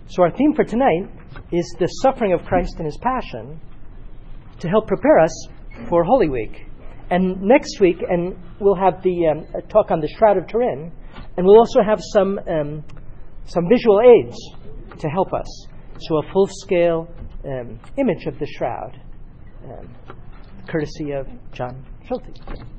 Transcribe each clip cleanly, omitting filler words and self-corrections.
So our theme for tonight is the suffering of Christ and His passion to help prepare us for Holy Week. And next week, and we'll have the talk on the Shroud of Turin, and we'll also have some visual aids to help us. So a full-scale image of the shroud, courtesy of John Schulte.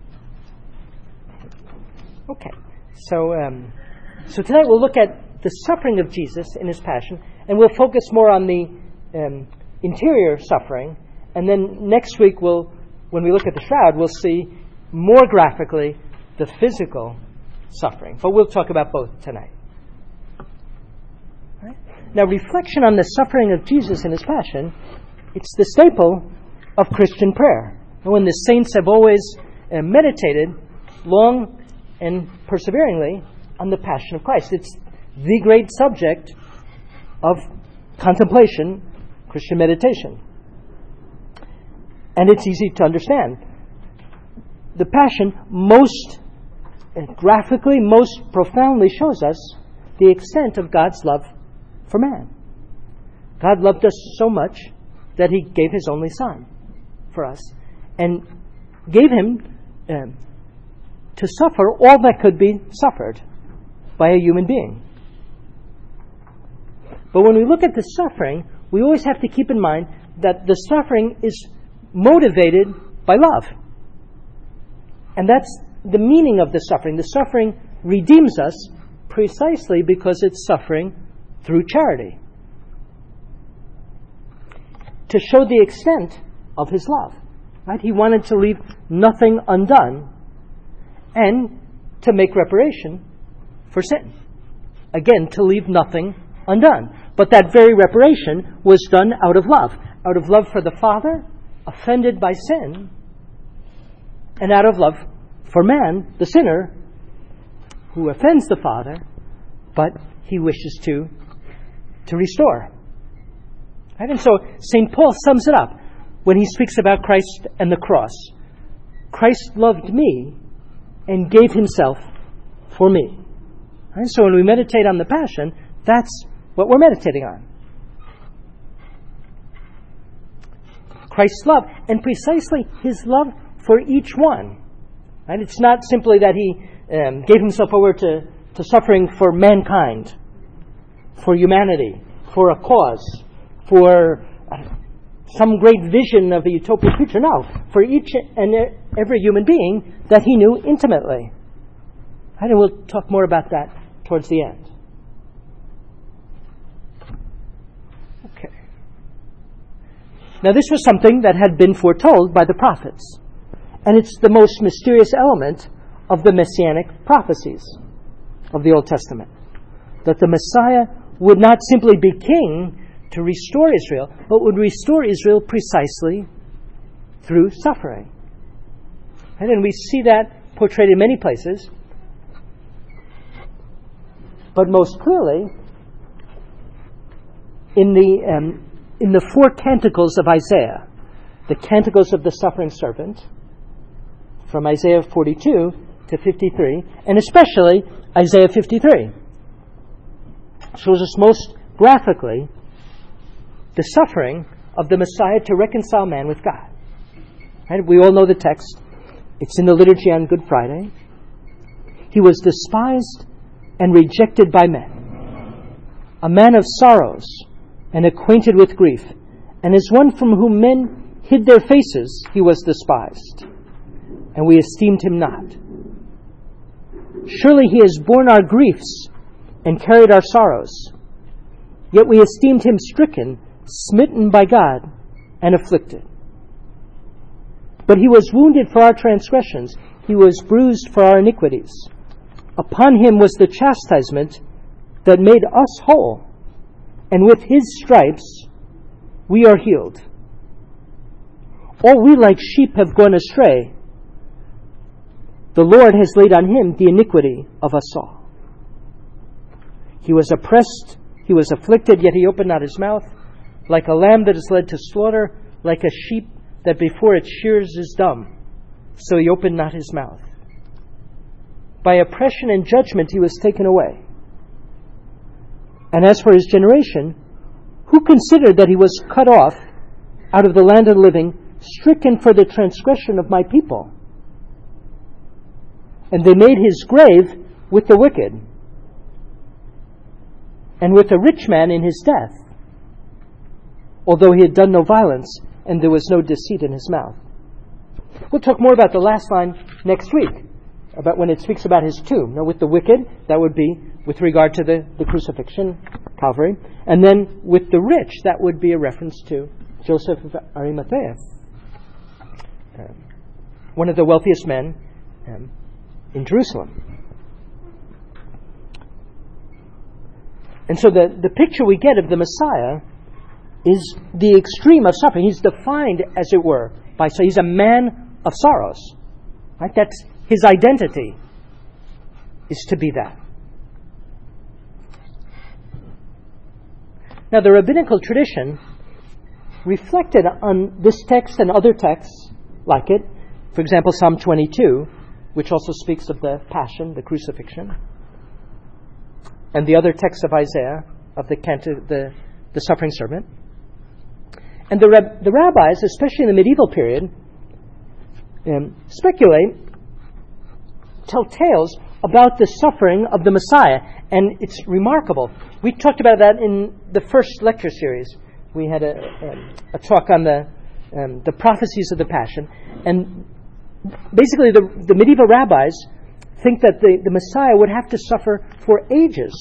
Okay, so tonight we'll look at the suffering of Jesus in His passion, and we'll focus more on the interior suffering. And then next week, when we look at the shroud, we'll see more graphically the physical suffering. But we'll talk about both tonight. Right? Now, reflection on the suffering of Jesus in His passion, it's the staple of Christian prayer. And when the saints have always meditated long and perseveringly on the passion of Christ. It's the great subject of contemplation, Christian meditation. And it's easy to understand. The passion most graphically, most profoundly shows us the extent of God's love for man. God loved us so much that He gave His only Son for us and gave Him to suffer all that could be suffered by a human being. But when we look at the suffering, we always have to keep in mind that the suffering is motivated by love. And that's the meaning of the suffering. The suffering redeems us precisely because it's suffering through charity. To show the extent of His love. Right? He wanted to leave nothing undone and to make reparation for sin. Again, to leave nothing undone. But that very reparation was done out of love for the Father, offended by sin, and out of love for man, the sinner, who offends the Father, but He wishes to restore. Right? And so St. Paul sums it up when he speaks about Christ and the cross. Christ loved me and gave Himself for me. Right? So when we meditate on the passion, that's what we're meditating on. Christ's love, and precisely His love for each one. Right? It's not simply that He gave Himself over to suffering for mankind, for humanity, for a cause, for some great vision of a utopian future. No, for each and every human being that He knew intimately. Right? And we'll talk more about that towards the end. Okay. Now, this was something that had been foretold by the prophets. And it's the most mysterious element of the messianic prophecies of the Old Testament. That the Messiah would not simply be king to restore Israel, but would restore Israel precisely through suffering. And we see that portrayed in many places. But most clearly in the four canticles of Isaiah, the canticles of the suffering servant, from Isaiah 42 to 53, and especially Isaiah 53, shows us most graphically the suffering of the Messiah to reconcile man with God. Right? We all know the text. It's in the liturgy on Good Friday. He was despised and rejected by men, a man of sorrows and acquainted with grief, and as one from whom men hid their faces, He was despised, and we esteemed Him not. Surely He has borne our griefs and carried our sorrows, yet we esteemed Him stricken, smitten by God, and afflicted. But He was wounded for our transgressions, He was bruised for our iniquities. Upon Him was the chastisement that made us whole, and with His stripes we are healed. All we like sheep have gone astray. The Lord has laid on Him the iniquity of us all. He was oppressed, He was afflicted, yet He opened not His mouth. Like a lamb that is led to slaughter, like a sheep that before its shears is dumb, so He opened not His mouth. By oppression and judgment He was taken away. And as for his generation, who considered that he was cut off out of the land of the living, stricken for the transgression of my people? And they made his grave with the wicked, and with a rich man in his death, although he had done no violence, and there was no deceit in his mouth. We'll talk more about the last line next week, about when it speaks about his tomb. Now, with the wicked, that would be with regard to the crucifixion, Calvary. And then with the rich, that would be a reference to Joseph of Arimathea, one of the wealthiest men in Jerusalem. And so the picture we get of the Messiah is the extreme of suffering. He's defined, as it were, by, so he's a man of sorrows. Right? That's his identity, is to be that. Now, the rabbinical tradition reflected on this text and other texts like it. For example, Psalm 22, which also speaks of the passion, the crucifixion, and the other texts of Isaiah, of the suffering servant. And the rabbis, especially in the medieval period, tell tales about the suffering of the Messiah, and it's remarkable. We talked about that in the first lecture series. We had a talk on the prophecies of the Passion, and basically the medieval rabbis think that the Messiah would have to suffer for ages.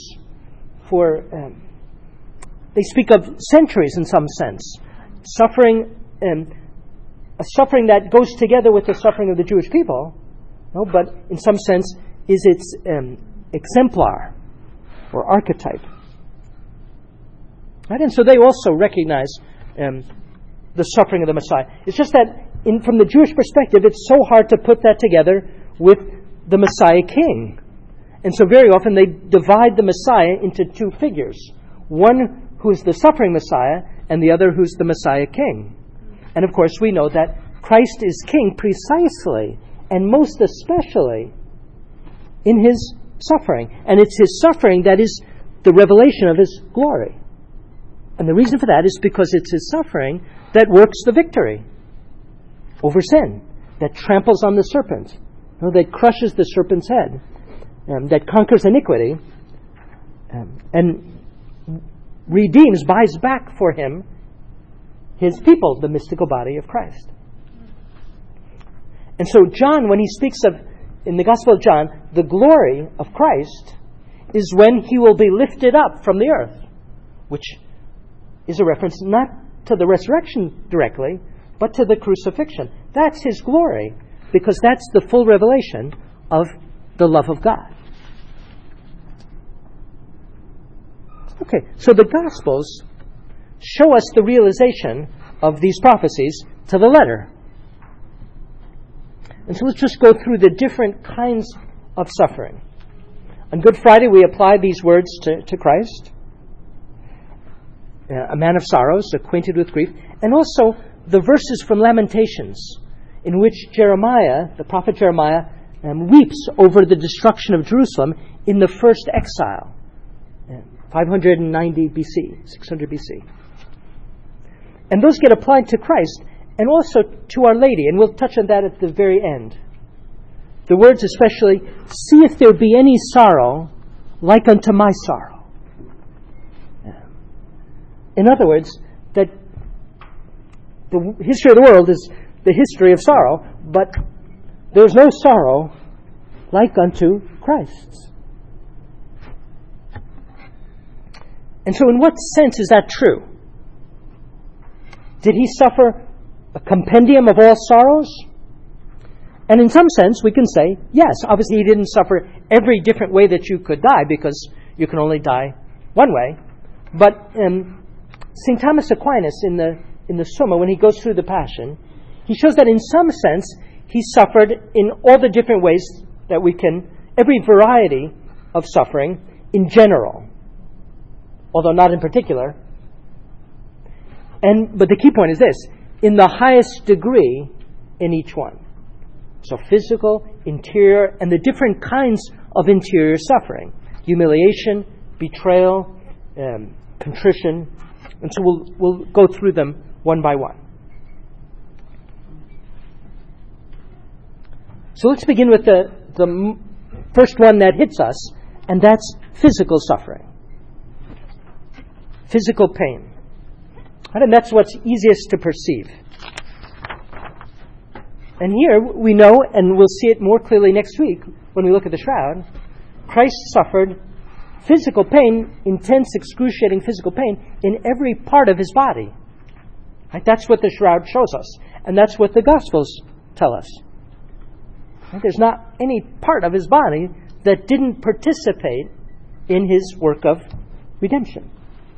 They speak of centuries in some sense. Suffering, a suffering that goes together with the suffering of the Jewish people, but in some sense is its exemplar or archetype. Right? And so they also recognize the suffering of the Messiah. It's just that from the Jewish perspective, it's so hard to put that together with the Messiah King. And so very often they divide the Messiah into two figures. One who's the suffering Messiah, and the other who's the Messiah King. And of course we know that Christ is King precisely and most especially in his suffering. And it's his suffering that is the revelation of his glory. And the reason for that is because it's his suffering that works the victory over sin, that tramples on the serpent, that crushes the serpent's head, that conquers iniquity, and redeems, buys back for him his people, the mystical body of Christ. And so John, when he speaks of, in the Gospel of John, the glory of Christ is when he will be lifted up from the earth, which is a reference not to the resurrection directly, but to the crucifixion. That's his glory, because that's the full revelation of the love of God. Okay, so the Gospels show us the realization of these prophecies to the letter. And so let's just go through the different kinds of suffering. On Good Friday, we apply these words to Christ, a man of sorrows, acquainted with grief, and also the verses from Lamentations, in which Jeremiah, the prophet Jeremiah, weeps over the destruction of Jerusalem in the first exile, 590 BC, 600 BC. And those get applied to Christ and also to Our Lady, and we'll touch on that at the very end. The words especially, see if there be any sorrow like unto my sorrow. In other words, that the history of the world is the history of sorrow, but there's no sorrow like unto Christ's. And so in what sense is that true? Did he suffer a compendium of all sorrows? And in some sense, we can say, yes, obviously he didn't suffer every different way that you could die, because you can only die one way. But St. Thomas Aquinas, in the Summa, when he goes through the Passion, he shows that in some sense he suffered in all the different ways that we can, every variety of suffering in general, although not in particular. But the key point is this: in the highest degree in each one. So physical, interior, and the different kinds of interior suffering. Humiliation, betrayal, contrition. And so we'll go through them one by one. So let's begin with the first one that hits us, and that's physical suffering. Physical pain. And that's what's easiest to perceive. And here we know, and we'll see it more clearly next week when we look at the shroud, Christ suffered physical pain, intense, excruciating physical pain in every part of his body. Right? That's what the shroud shows us. And that's what the Gospels tell us. Right? There's not any part of his body that didn't participate in his work of redemption.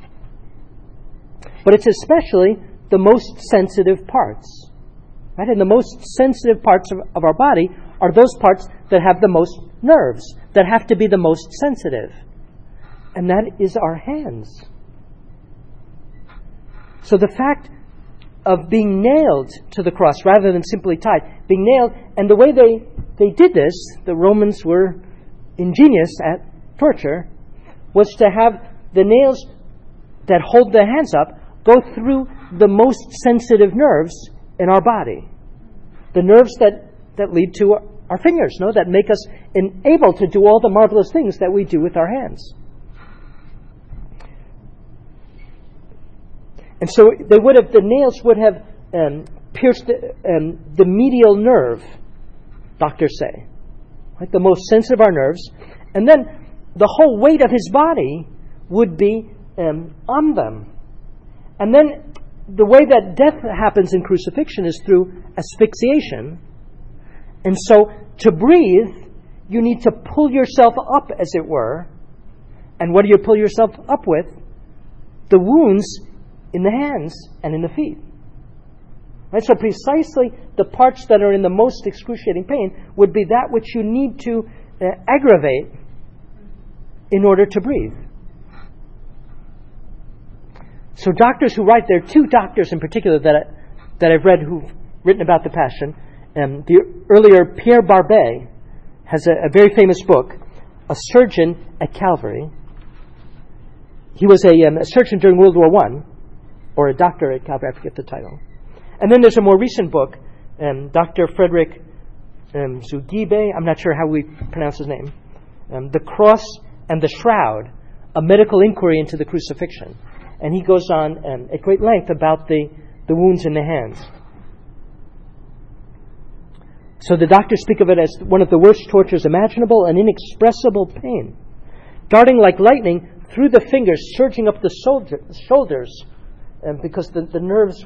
But it's especially the most sensitive parts. Right? And the most sensitive parts of our body are those parts that have the most nerves, that have to be the most sensitive. And that is our hands. So the fact of being nailed to the cross rather than simply tied, being nailed, and the way they did this, the Romans were ingenious at torture, was to have the nails that hold the hands up go through the most sensitive nerves in our body. The nerves that lead to our fingers, that make us able to do all the marvelous things that we do with our hands. And so the nails would have pierced the medial nerve, doctors say, right? The most sensitive of our nerves. And then the whole weight of his body would be on them. And then the way that death happens in crucifixion is through asphyxiation. And so to breathe, you need to pull yourself up, as it were. And what do you pull yourself up with? The wounds in the hands and in the feet. Right? So precisely the parts that are in the most excruciating pain would be that which you need to aggravate in order to breathe. So doctors who write, there are two doctors in particular that I've read who've written about the Passion. The earlier Pierre Barbet has a very famous book, A Surgeon at Calvary. He was a surgeon during World War I, or a doctor at Calvary, I forget the title. And then there's a more recent book, Dr. Frederick Zugibe, I'm not sure how we pronounce his name, The Cross and the Shroud, A Medical Inquiry into the Crucifixion. And he goes on at great length about the wounds in the hands. So the doctors speak of it as one of the worst tortures imaginable, an inexpressible pain, darting like lightning through the fingers, surging up the shoulders, because the nerves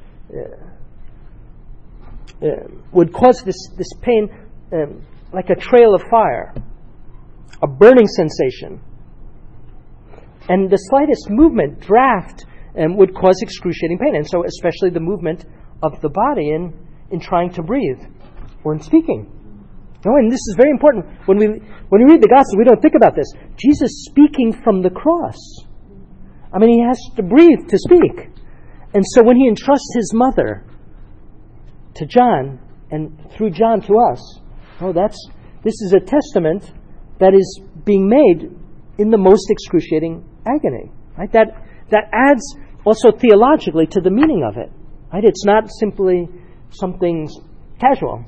would cause this pain like a trail of fire, a burning sensation. And the slightest movement, draft, would cause excruciating pain. And so especially the movement of the body in trying to breathe or in speaking. And this is very important. When we read the Gospel, we don't think about this. Jesus speaking from the cross. I mean, he has to breathe to speak. And so when he entrusts his mother to John, and through John to us, this is a testament that is being made in the most excruciating agony. Right? That adds also theologically to the meaning of it. Right? It's not simply something casual.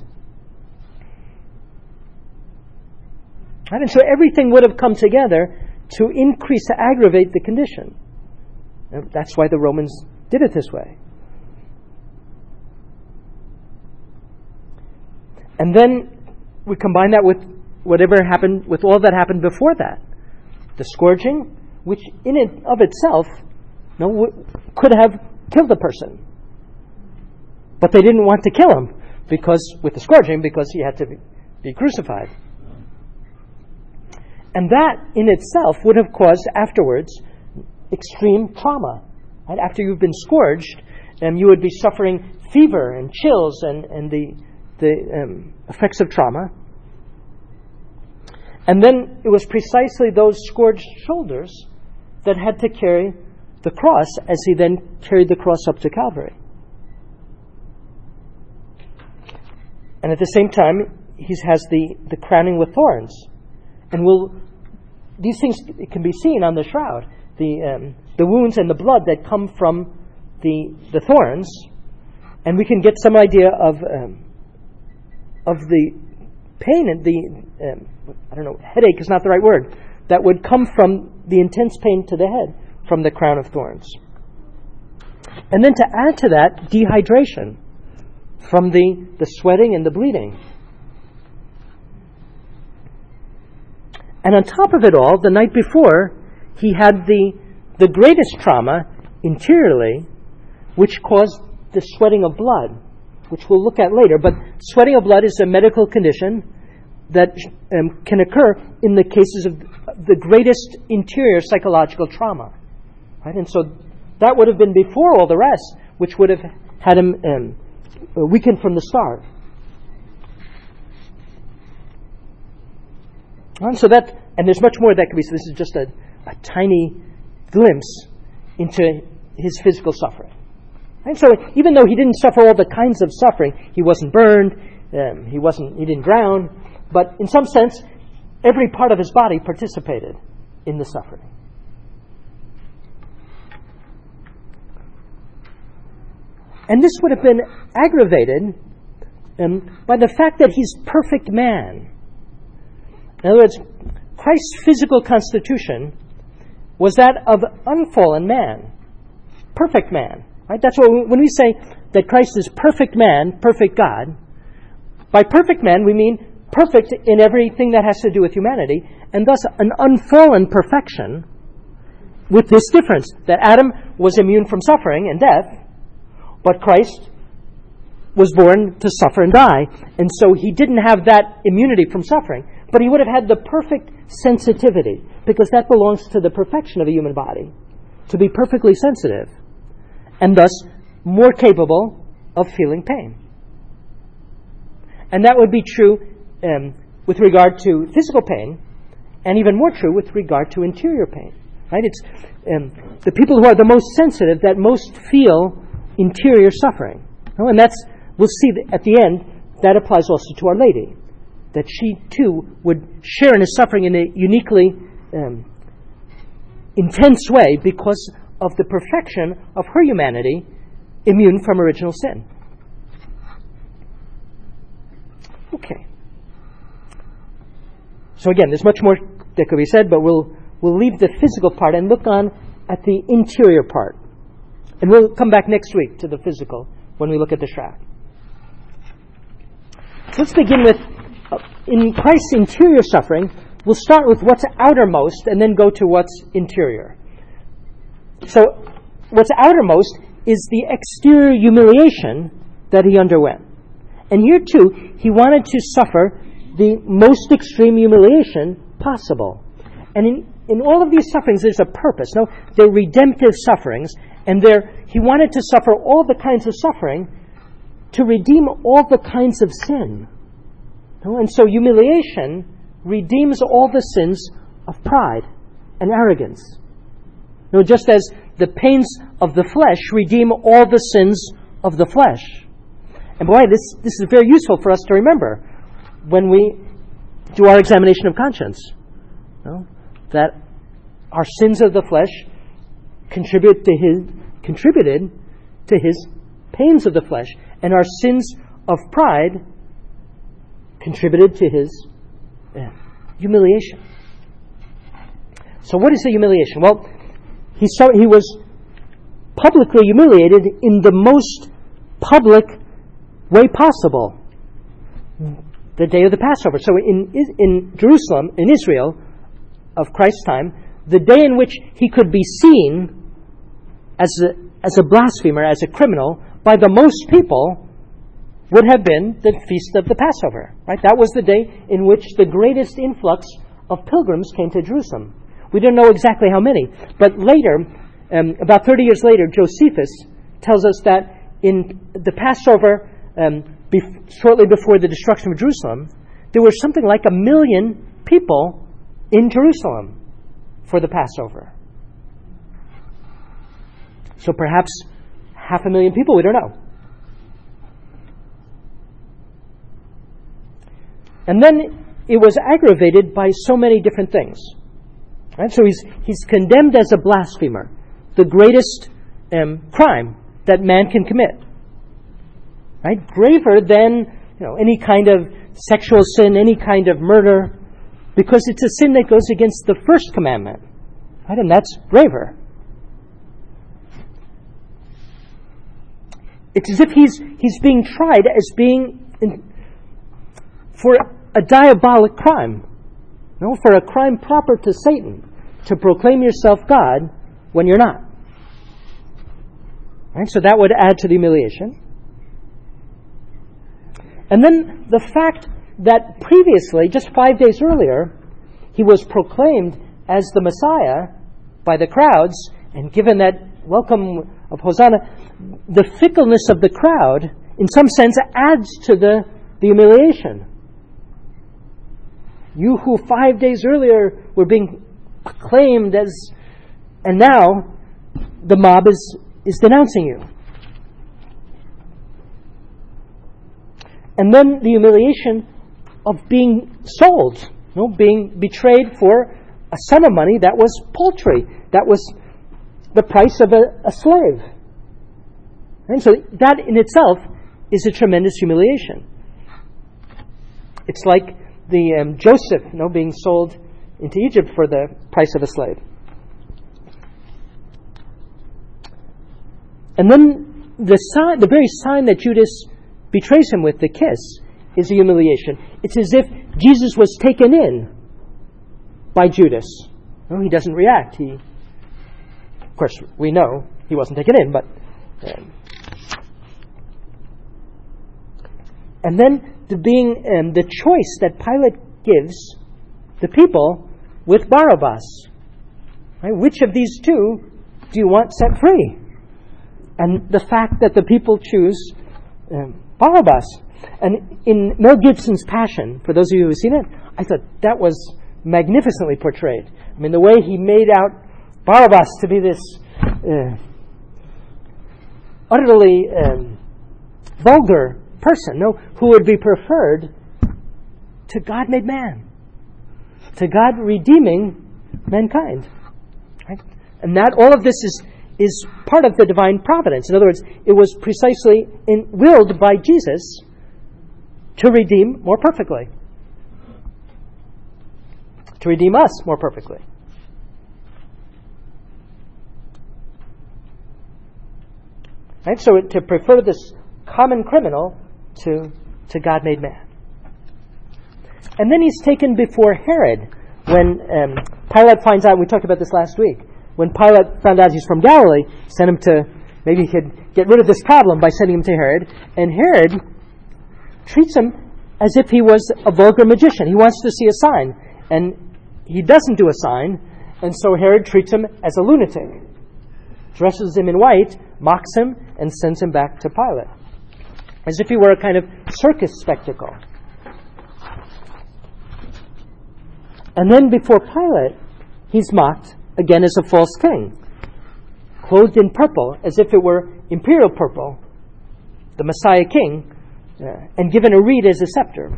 Right? And so everything would have come together to increase, to aggravate the condition. And that's why the Romans did it this way. And then we combine that with whatever happened, with all that happened before that. The scourging, which in and of itself could have killed the person. But they didn't want to kill him with the scourging because he had to be crucified. And that in itself would have caused afterwards extreme trauma. Right? After you've been scourged, you would be suffering fever and chills and the effects of trauma. And then it was precisely those scourged shoulders that had to carry the cross as he then carried the cross up to Calvary. And at the same time, he has the crowning with thorns. And these things can be seen on the shroud. the wounds and the blood that come from the thorns, and we can get some idea of the pain and headache is not the right word, that would come from the intense pain to the head from the crown of thorns. And then to add to that, dehydration from the sweating and the bleeding. And on top of it all, the night before, he had the greatest trauma interiorly, which caused the sweating of blood, which we'll look at later. But sweating of blood is a medical condition that can occur in the cases of the greatest interior psychological trauma. Right? And so that would have been before all the rest, which would have had him weakened from the start. And there's much more that could be. So this is just a tiny glimpse into his physical suffering. And so even though he didn't suffer all the kinds of suffering, he wasn't burned, he didn't drown, but in some sense, every part of his body participated in the suffering. And this would have been aggravated by the fact that he's perfect man. In other words, Christ's physical constitution was that of unfallen man, perfect man. Right? That's what when we say that Christ is perfect man, perfect God, by perfect man we mean perfect in everything that has to do with humanity, and thus an unfallen perfection, with this difference, that Adam was immune from suffering and death, but Christ was born to suffer and die, and so he didn't have that immunity from suffering, but he would have had the perfect sensitivity, because that belongs to the perfection of a human body, to be perfectly sensitive, and thus more capable of feeling pain. And that would be true with regard to physical pain, and even more true with regard to interior pain. Right? It's the people who are the most sensitive that most feel interior suffering. And we'll see at the end, that applies also to Our Lady, that she too would share in his suffering in a uniquely intense way because of the perfection of her humanity, immune from original sin. Okay. So again, there's much more that could be said, but we'll leave the physical part and look on at the interior part. And we'll come back next week to the physical when we look at the shroud. So let's begin with, in Christ's interior suffering, we'll start with what's outermost and then go to what's interior. So what's outermost is the exterior humiliation that he underwent. And here too, he wanted to suffer the most extreme humiliation possible. And in all of these sufferings, there's a purpose. No, they're redemptive sufferings, and he wanted to suffer all the kinds of suffering to redeem all the kinds of sin. No? And so humiliation redeems all the sins of pride and arrogance. No, just as the pains of the flesh redeem all the sins of the flesh. And boy, this is very useful for us to remember when we do our examination of conscience. No? That our sins of the flesh contributed to his pains of the flesh, and our sins of pride contributed to his humiliation. So what is the humiliation? Well, he was publicly humiliated in the most public way possible, the day of the Passover. So in Jerusalem, in Israel, of Christ's time, the day in which he could be seen as a blasphemer, as a criminal, by the most people would have been the feast of the Passover. Right? That was the day in which the greatest influx of pilgrims came to Jerusalem. We don't know exactly how many, but later, about 30 years later, Josephus tells us that in the Passover, shortly before the destruction of Jerusalem, there were something like 1 million people in Jerusalem for the Passover. So perhaps 500,000 people, we don't know. And then it was aggravated by so many different things. Right? So he's condemned as a blasphemer, the greatest crime that man can commit. Right? Graver than any kind of sexual sin, any kind of murder, because it's a sin that goes against the first commandment. Right? And that's graver. It's as if he's being tried as being for a diabolic crime. For a crime proper to Satan, to proclaim yourself God when you're not. Right? So that would add to the humiliation. And then the fact that previously, just 5 days earlier, he was proclaimed as the Messiah by the crowds and given that welcome of Hosanna, the fickleness of the crowd, in some sense, adds to the humiliation. You who 5 days earlier were being acclaimed as, and now the mob is denouncing you. And then the humiliation of being sold, being betrayed for a sum of money that was paltry, that was the price of a slave. And so that in itself is a tremendous humiliation. It's like the Joseph, being sold into Egypt for the price of a slave. And then the very sign that Judas betrays him with, the kiss, is a humiliation. It's as if Jesus was taken in by Judas. He doesn't react. Of course, we know he wasn't taken in, but... and then the choice that Pilate gives the people with Barabbas. Right? Which of these two do you want set free? And the fact that the people choose Barabbas. And in Mel Gibson's Passion, for those of you who have seen it, I thought that was magnificently portrayed. I mean, the way he made out Barabbas to be this utterly vulgar person, who would be preferred to God made man, to God redeeming mankind. Right? And that all of this is part of the divine providence. In other words, it was precisely willed by Jesus to redeem more perfectly, to redeem us more perfectly. Right? So to prefer this common criminal to God made man. And then he's taken before Herod when Pilate finds out, we talked about this last week, when Pilate found out he's from Galilee, sent him to, maybe he could get rid of this problem by sending him to Herod, and Herod treats him as if he was a vulgar magician. He wants to see a sign, and he doesn't do a sign, and so Herod treats him as a lunatic, dresses him in white, mocks him, and sends him back to Pilate, as if he were a kind of circus spectacle. And then before Pilate, he's mocked again as a false king, clothed in purple, as if it were imperial purple, the Messiah king, and given a reed as a scepter.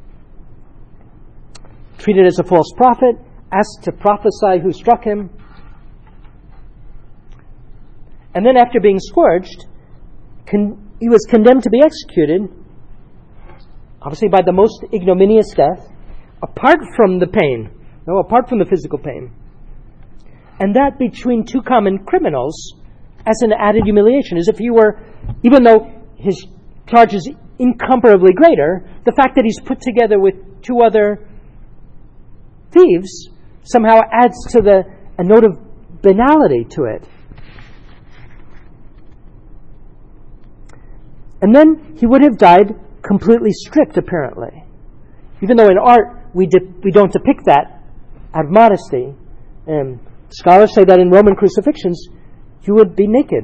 Treated as a false prophet, asked to prophesy who struck him. And then after being scourged, he was condemned to be executed, obviously by the most ignominious death, apart from the pain, apart from the physical pain. And that between two common criminals as an added humiliation, as if he were, even though his charge is incomparably greater, the fact that he's put together with two other thieves somehow adds to a note of banality to it. And then he would have died completely stripped, apparently. Even though in art we don't depict that out of modesty. Scholars say that in Roman crucifixions he would be naked.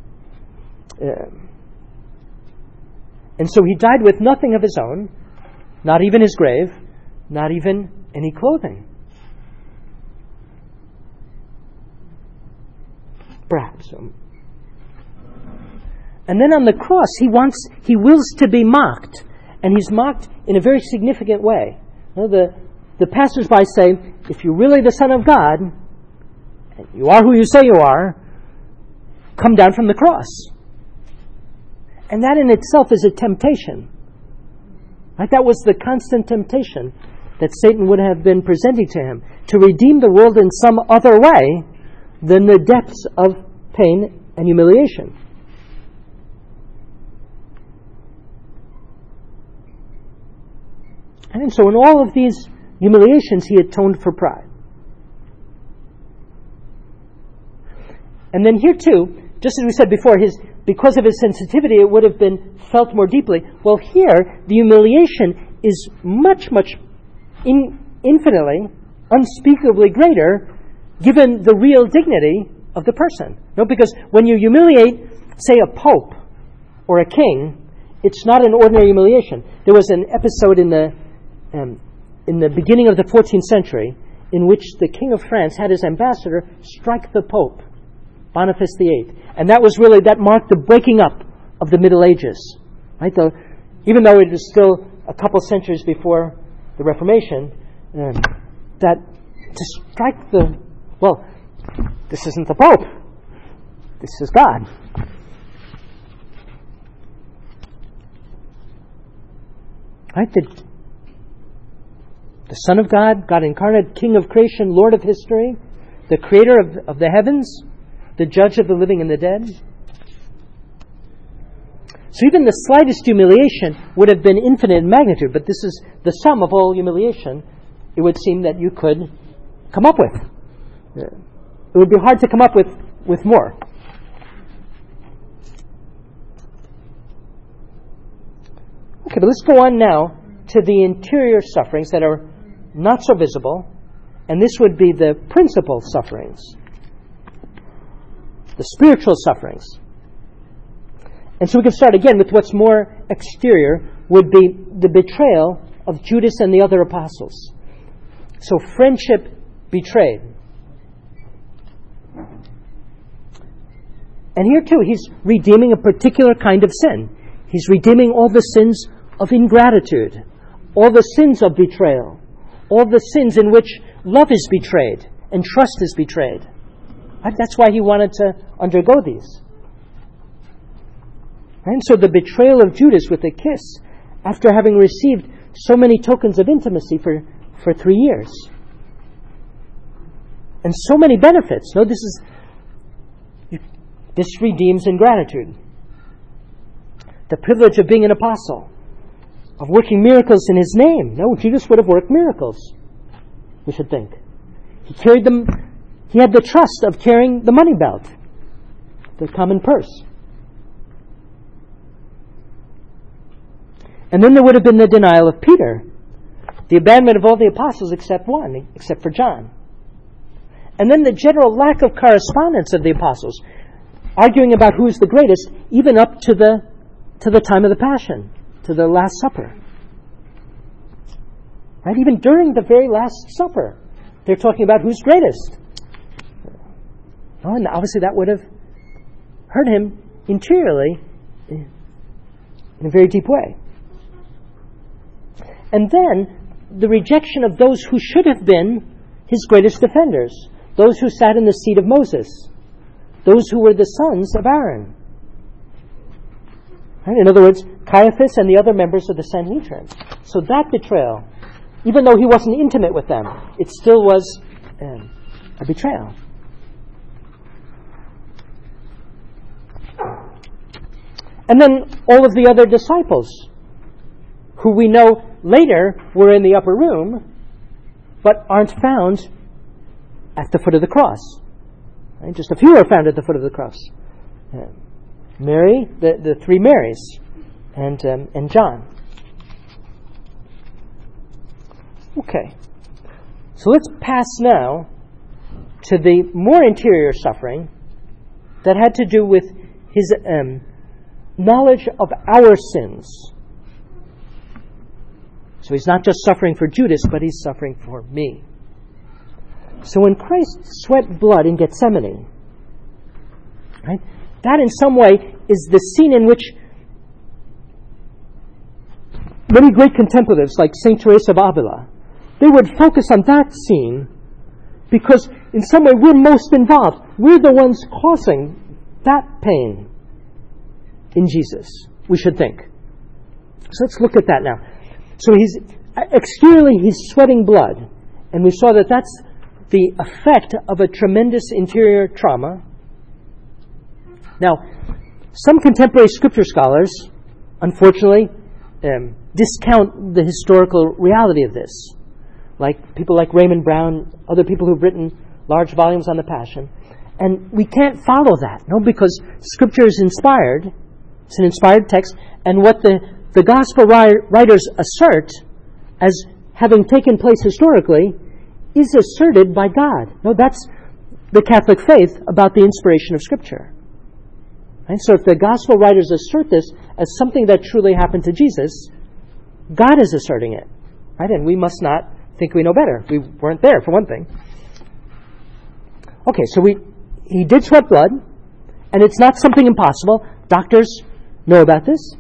And so he died with nothing of his own, not even his grave, not even any clothing. Perhaps. And then on the cross, he wills to be mocked. And he's mocked in a very significant way. The the passers-by say, if you're really the Son of God, and you are who you say you are, come down from the cross. And that in itself is a temptation. Right? That was the constant temptation that Satan would have been presenting to him, to redeem the world in some other way than the depths of pain and humiliation. And so in all of these humiliations, he atoned for pride. And then here too, just as we said before, because of his sensitivity, it would have been felt more deeply. Well, here, the humiliation is much, infinitely, unspeakably greater, given the real dignity of the person. No, because when you humiliate, say, a pope or a king, it's not an ordinary humiliation. There was an episode in the beginning of the 14th century in which the King of France had his ambassador strike the Pope, Boniface VIII. And that marked the breaking up of the Middle Ages. Right? Even though it was still a couple centuries before the Reformation, that to strike this isn't the Pope, this is God. Right? The Son of God, God incarnate, King of creation, Lord of history, the creator of the heavens, the judge of the living and the dead. So even the slightest humiliation would have been infinite in magnitude, but this is the sum of all humiliation, it would seem that you could come up with. It would be hard to come up with more. Okay, but let's go on now to the interior sufferings that are not so visible, and this would be the principal sufferings, the spiritual sufferings. And so we can start again with what's more exterior, would be the betrayal of Judas and the other apostles. So friendship betrayed. And here too, he's redeeming a particular kind of sin. He's redeeming all the sins of ingratitude, all the sins of betrayal, all the sins in which love is betrayed and trust is betrayed. That's why he wanted to undergo these. And so the betrayal of Judas with a kiss, after having received so many tokens of intimacy for 3 years, and so many benefits. No, this redeems ingratitude. The privilege of being an apostle, of working miracles in his name. No, Judas would have worked miracles, we should think. He carried them. He had the trust of carrying the money belt, the common purse. And then there would have been the denial of Peter, the abandonment of all the apostles except one, except for John. And then the general lack of correspondence of the apostles, arguing about who is the greatest, even up to the time of the Passion, to the Last Supper. Right? Even during the very Last Supper, they're talking about who's greatest. Oh, and obviously that would have hurt him interiorly in a very deep way. And then the rejection of those who should have been his greatest defenders, those who sat in the seat of Moses, those who were the sons of Aaron. Right? In other words, Caiaphas and the other members of the Sanhedrin. So that betrayal, even though he wasn't intimate with them, it still was a betrayal. And then all of the other disciples, who we know later were in the upper room, but aren't found at the foot of the cross. Right? Just a few are found at the foot of the cross. Mary, the three Marys, and John. Okay. So let's pass now to the more interior suffering that had to do with his knowledge of our sins. So he's not just suffering for Judas, but he's suffering for me. So when Christ sweat blood in Gethsemane, right, that in some way is the scene in which many great contemplatives like St. Teresa of Avila they would focus on that scene because in some way we're most involved. We're the ones causing that pain in Jesus, we should think. So let's look at that now. So exteriorly he's sweating blood, and we saw that that's the effect of a tremendous interior trauma. Now, some contemporary scripture scholars, unfortunately, discount the historical reality of this. Like people like Raymond Brown, other people who've written large volumes on the Passion. And we can't follow that, because Scripture is inspired. It's an inspired text. And what the Gospel writers assert as having taken place historically is asserted by God. No, that's the Catholic faith about the inspiration of Scripture. Right? So if the Gospel writers assert this as something that truly happened to Jesus, God is asserting it. Right? And we must not think we know better. We weren't there, for one thing. Okay, so he did sweat blood, and it's not something impossible. Doctors know about this.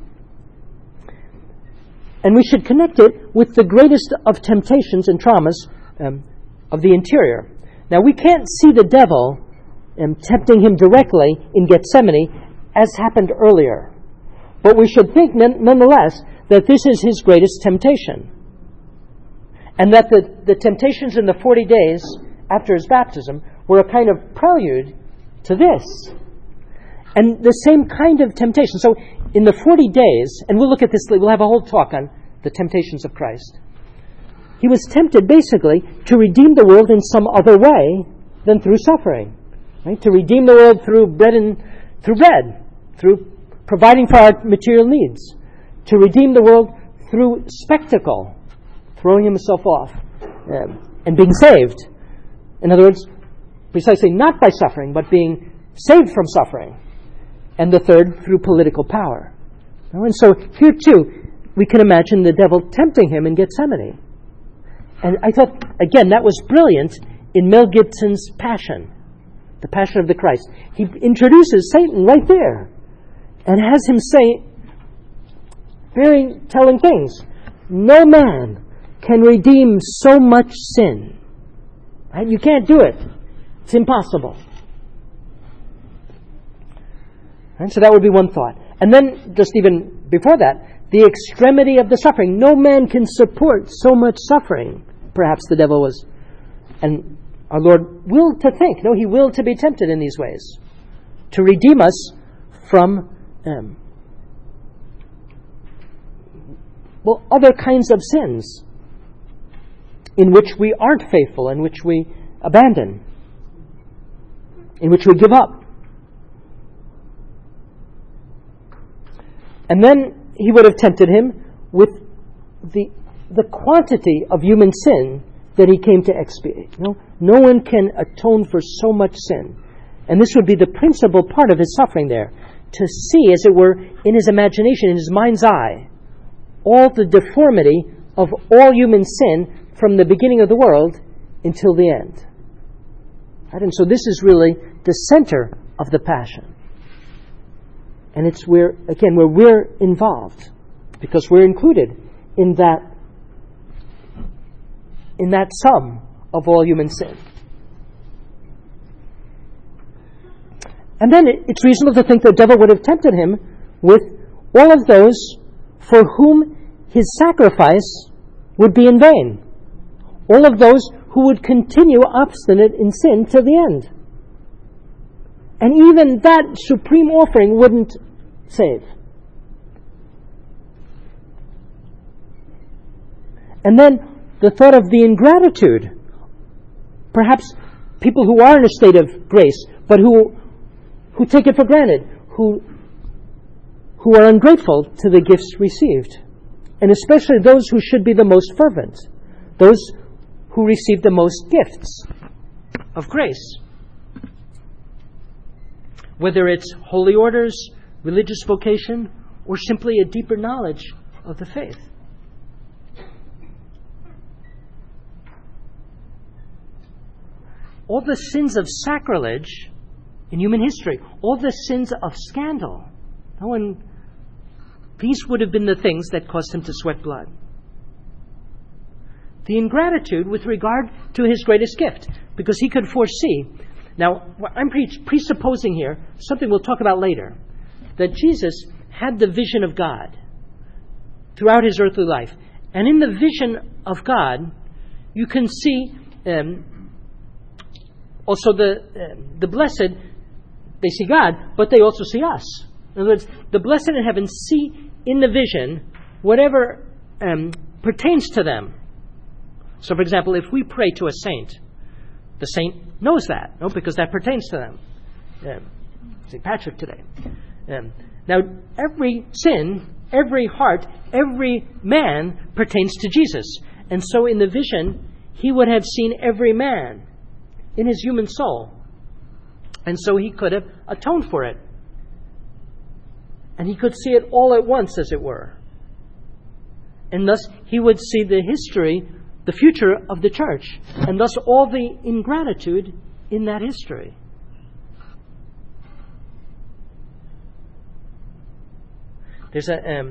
And we should connect it with the greatest of temptations and traumas of the interior. Now, we can't see the devil tempting him directly in Gethsemane as happened earlier. But we should think, nonetheless, that this is his greatest temptation. And that the temptations in the 40 days after his baptism were a kind of prelude to this. And the same kind of temptation. So in the 40 days, and we'll look at this, we'll have a whole talk on the temptations of Christ. He was tempted basically to redeem the world in some other way than through suffering. Right? To redeem the world through bread, through providing for our material needs. To redeem the world through spectacle, throwing himself off, and being saved. In other words, precisely not by suffering, but being saved from suffering. And the third, through political power. And so here too, we can imagine the devil tempting him in Gethsemane. And I thought, again, that was brilliant in Mel Gibson's Passion, the Passion of the Christ. He introduces Satan right there and has him say very telling things. No man can redeem so much sin. Right? You can't do it. It's impossible. And so that would be one thought. And then, just even before that, the extremity of the suffering. No man can support so much suffering. Perhaps the devil was, and our Lord willed to think. No, he willed to be tempted in these ways. To redeem us from other kinds of sins in which we aren't faithful, in which we abandon, in which we give up. And then he would have tempted him with the quantity of human sin that he came to expiate. No one can atone for so much sin. And this would be the principal part of his suffering there. To see, as it were, in his imagination, in his mind's eye, all the deformity of all human sin from the beginning of the world until the end. Right? And so this is really the center of the Passion. And it's where we're involved, because we're included in that sum of all human sin. And then it's reasonable to think the devil would have tempted him with all of those for whom his sacrifice would be in vain. All of those who would continue obstinate in sin till the end. And even that supreme offering wouldn't save. And then the thought of the ingratitude. Perhaps people who are in a state of grace, but who take it for granted, who are ungrateful to the gifts received. And especially those who should be the most fervent, those who receive the most gifts of grace. Whether it's holy orders, religious vocation, or simply a deeper knowledge of the faith. All the sins of sacrilege in human history, all the sins of scandal, these would have been the things that caused him to sweat blood. the ingratitude with regard to his greatest gift, because he could foresee. Now, I'm presupposing here something we'll talk about later, that Jesus had the vision of God throughout his earthly life. And in the vision of God, you can see also the blessed, they see God, but they also see us. In other words, the blessed in heaven see in the vision whatever pertains to them. So, for example, if we pray to a saint, the saint knows that, no, because that pertains to them. St. Patrick today. Now, every sin, every heart, every man pertains to Jesus. And so in the vision, he would have seen every man in his human soul. And so he could have atoned for it. And he could see it all at once, as it were. And thus he would see the history, the future of the church, and thus all the ingratitude in that history. There's a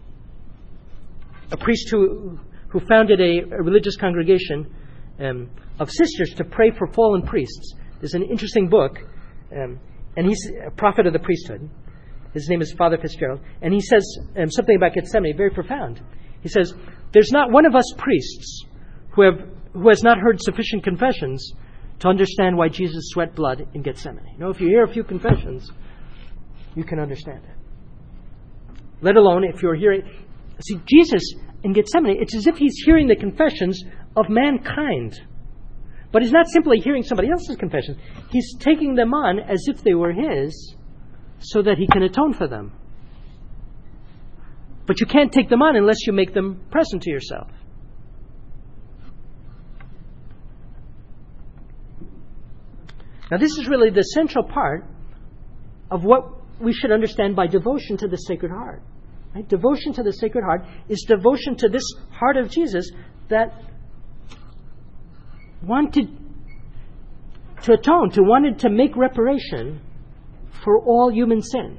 priest who founded a religious congregation of sisters to pray for fallen priests. There's an interesting book, and he's a prophet of the priesthood. His name is Father Fitzgerald. And he says something about Gethsemane, very profound. He says, there's not one of us priests who has not heard sufficient confessions to understand why Jesus sweat blood in Gethsemane. You know, if you hear a few confessions, you can understand it. Let alone if you're hearing... See, Jesus in Gethsemane, it's as if he's hearing the confessions of mankind. But he's not simply hearing somebody else's confessions. He's taking them on as if they were his, so that he can atone for them. But you can't take them on unless you make them present to yourself. Now, this is really the central part of what we should understand by devotion to the Sacred Heart. Right? Devotion to the Sacred Heart is devotion to this heart of Jesus that wanted to atone, wanted to make reparation for all human sin.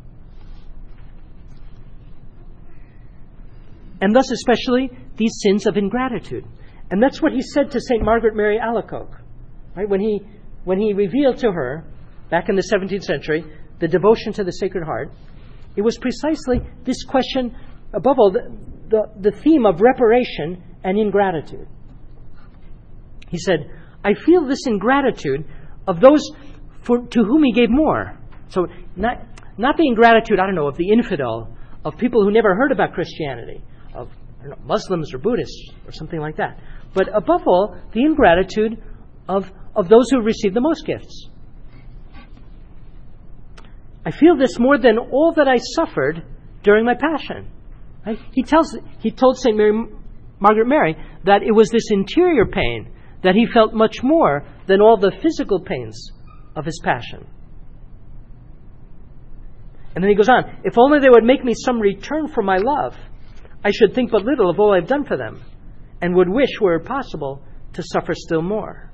And thus especially these sins of ingratitude. And that's what he said to St. Margaret Mary Alacoque. Right? When he revealed to her, back in the 17th century, the devotion to the Sacred Heart, it was precisely this question, above all, the theme of reparation and ingratitude. He said, I feel this ingratitude of those to whom he gave more. So not the ingratitude, of the infidel, of people who never heard about Christianity, of Muslims or Buddhists or something like that. But above all, the ingratitude of those who receive the most gifts. I feel this more than all that I suffered during my passion. Right? He told St. Margaret Mary that it was this interior pain that he felt much more than all the physical pains of his passion. And then he goes on, if only they would make me some return for my love, I should think but little of all I've done for them, and would wish, were it possible, to suffer still more.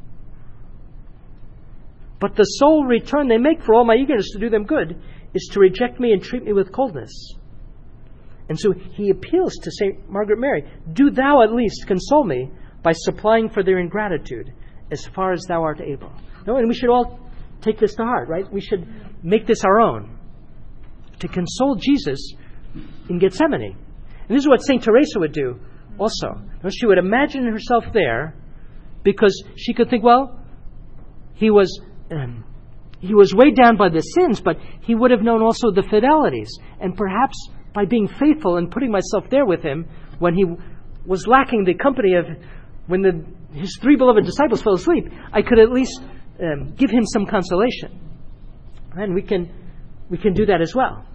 But the sole return they make for all my eagerness to do them good is to reject me and treat me with coldness. And so he appeals to St. Margaret Mary, do thou at least console me by supplying for their ingratitude as far as thou art able. No, and we should all take this to heart, right? We should make this our own. To console Jesus in Gethsemane. And this is what St. Teresa would do also. She would imagine herself there because she could think, well, he was weighed down by the sins, but he would have known also the fidelities. And perhaps by being faithful and putting myself there with him when he was lacking the company of, when his three beloved disciples fell asleep, I could at least give him some consolation. And we can do that as well.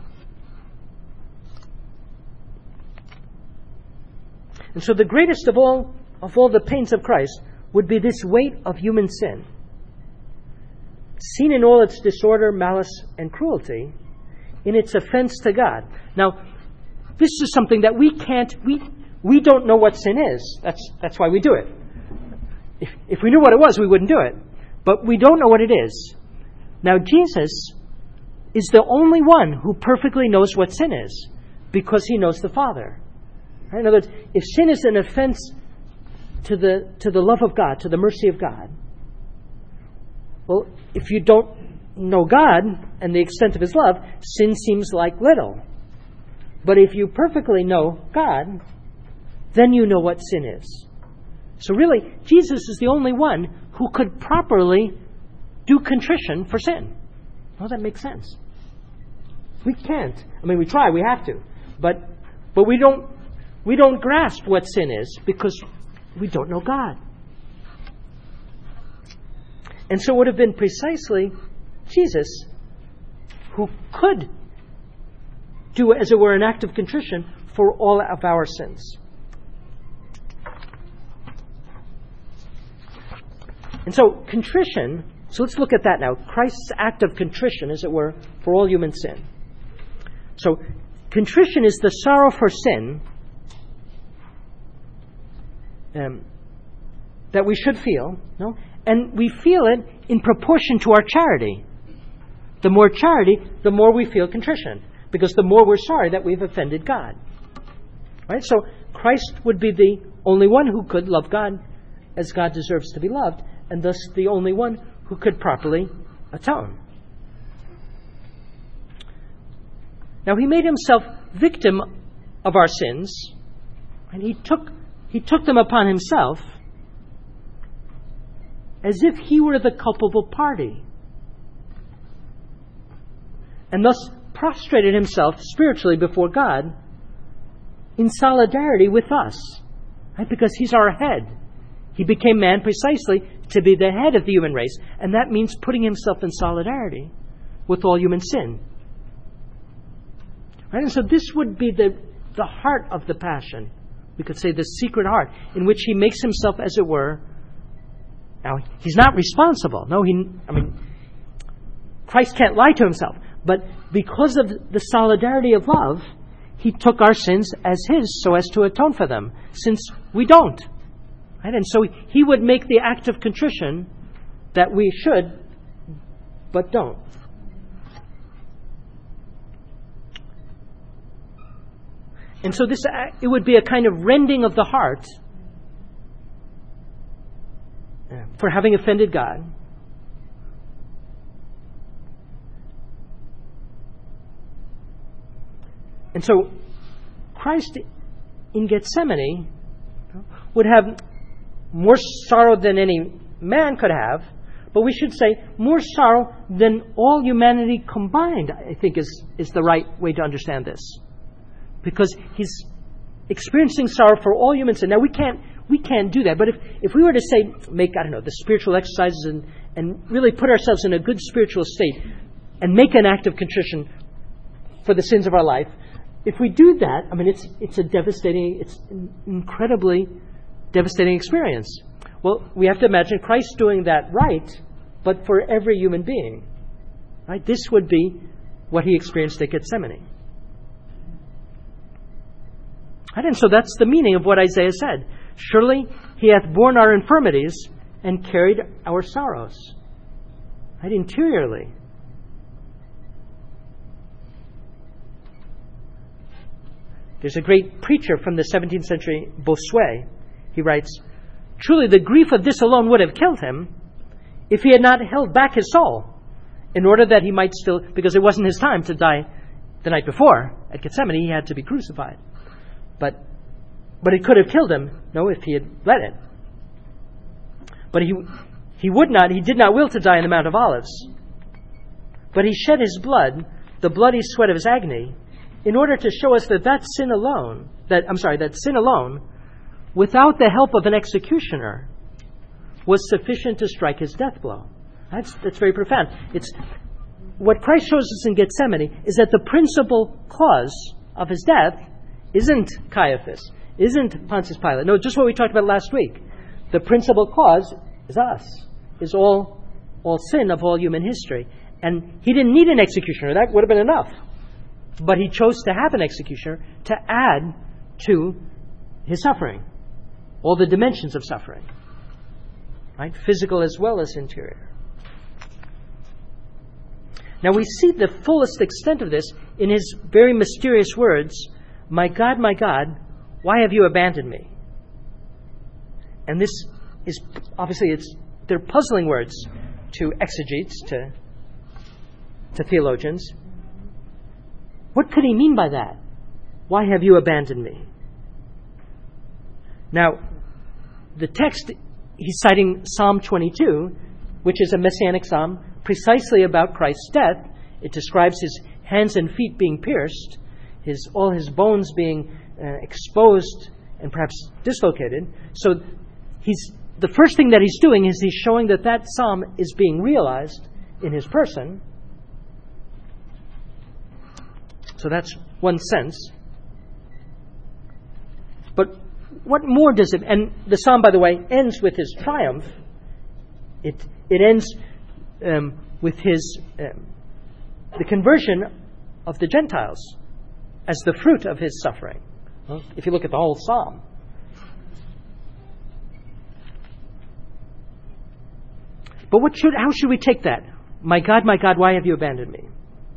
And so the greatest of all the pains of Christ would be this weight of human sin, seen in all its disorder, malice, and cruelty, in its offense to God. Now, this is something that we don't know what sin is. That's why we do it. If we knew what it was, we wouldn't do it. But we don't know what it is. Now, Jesus is the only one who perfectly knows what sin is, because he knows the Father. Right? In other words, if sin is an offense to the love of God, to the mercy of God. Well, if you don't know God and the extent of His love, sin seems like little. But if you perfectly know God, then you know what sin is. So really, Jesus is the only one who could properly do contrition for sin. Well, that makes sense. We can't. I mean, we try, we have to. But we don't grasp what sin is because we don't know God. And so it would have been precisely Jesus who could do, as it were, an act of contrition for all of our sins. And so contrition, so let's look at that now. Christ's act of contrition, as it were, for all human sin. So contrition is the sorrow for sin that we should feel, no? And we feel it in proportion to our charity. The more charity, the more we feel contrition, because the more we're sorry that we've offended God. Right? So Christ would be the only one who could love God as God deserves to be loved, and thus the only one who could properly atone. Now He made Himself victim of our sins, and He took them upon Himself as if He were the culpable party, and thus prostrated Himself spiritually before God in solidarity with us, right? Because He's our head. He became man precisely to be the head of the human race, and that means putting Himself in solidarity with all human sin. Right? And so this would be the heart of the Passion. We could say the secret heart, in which He makes Himself, as it were. Now, He's not responsible. No, Christ can't lie to Himself. But because of the solidarity of love, He took our sins as His so as to atone for them, since we don't. Right? And so He would make the act of contrition that we should, but don't. And so it would be a kind of rending of the heart for having offended God. And so Christ in Gethsemane would have more sorrow than any man could have, but we should say more sorrow than all humanity combined, I think is the right way to understand this. Because He's experiencing sorrow for all human sin. Now we can't do that, but if we were to say, make, the spiritual exercises and really put ourselves in a good spiritual state and make an act of contrition for the sins of our life, if we do that, it's an incredibly devastating experience. Well, we have to imagine Christ doing that right, but for every human being. Right? This would be what He experienced at Gethsemane. Right? And so that's the meaning of what Isaiah said. Surely He hath borne our infirmities and carried our sorrows. Right? Interiorly. There's a great preacher from the 17th century, Bossuet. He writes, truly the grief of this alone would have killed him if he had not held back his soul in order that he might still, because it wasn't his time to die the night before. At Gethsemane, he had to be crucified. But it could have killed him, if he had let it. But he would not, he did not will to die in the Mount of Olives. But he shed his blood, the bloody sweat of his agony, in order to show us that sin alone, without the help of an executioner, was sufficient to strike his death blow. That's very profound. It's what Christ shows us in Gethsemane is that the principal cause of his death isn't Caiaphas, isn't Pontius Pilate. No, just what we talked about last week. The principal cause is us, is all sin of all human history. And He didn't need an executioner. That would have been enough. But He chose to have an executioner to add to His suffering, all the dimensions of suffering, right? Physical as well as interior. Now we see the fullest extent of this in His very mysterious words, my God, why have you abandoned me? And this is, obviously, they're puzzling words to exegetes, to theologians. What could he mean by that? Why have you abandoned me? Now, the text, he's citing Psalm 22, which is a messianic psalm precisely about Christ's death. It describes his hands and feet being pierced, all his bones being exposed and perhaps dislocated. So the first thing that he's doing is he's showing that psalm is being realized in his person. So that's one sense. But what more does it... And the psalm, by the way, ends with his triumph. It ends with the conversion of the Gentiles as the fruit of his suffering. Well, if you look at the whole psalm. But how should we take that? My God, why have you abandoned me?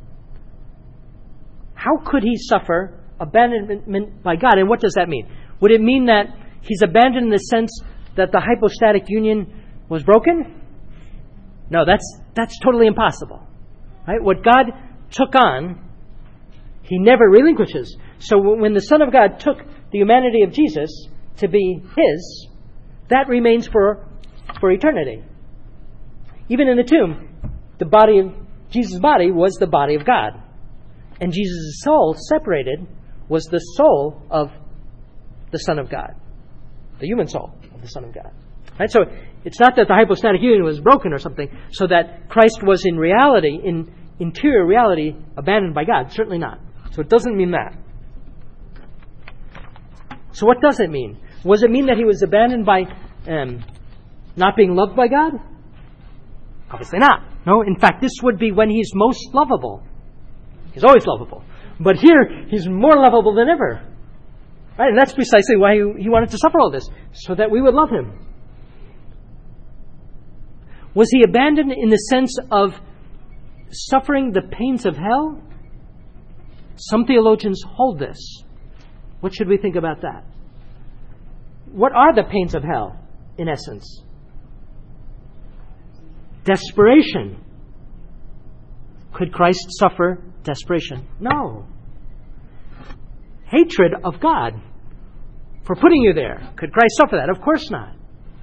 How could he suffer abandonment by God? And what does that mean? Would it mean that he's abandoned in the sense that the hypostatic union was broken? No, that's totally impossible. Right? What God took on, he never relinquishes. So when the Son of God took the humanity of Jesus to be his, that remains for eternity. Even in the tomb, the body of Jesus' body was the body of God. And Jesus' soul, separated, was the soul of the Son of God. The human soul of the Son of God. Right? So it's not that the hypostatic union was broken or something, so that Christ was in reality, in interior reality, abandoned by God. Certainly not. So it doesn't mean that. So what does it mean? Was it mean that he was abandoned by not being loved by God? Obviously not. No, in fact, this would be when he's most lovable. He's always lovable. But here, he's more lovable than ever. Right? And that's precisely why he wanted to suffer all this, so that we would love him. Was he abandoned in the sense of suffering the pains of hell? Some theologians hold this. What should we think about that? What are the pains of hell, in essence? Desperation. Could Christ suffer desperation? No. Hatred of God for putting you there. Could Christ suffer that? Of course not.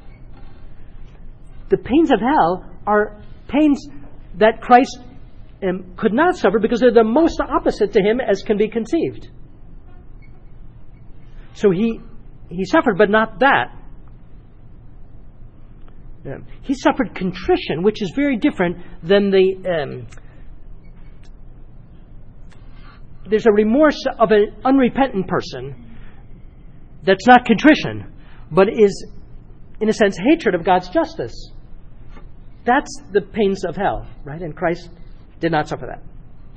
The pains of hell are pains that Christ could not suffer because they're the most opposite to him as can be conceived. So he suffered, but not that. He suffered contrition, which is very different than there's a remorse of an unrepentant person that's not contrition, but is, in a sense, hatred of God's justice. That's the pains of hell, right? And Christ did not suffer that.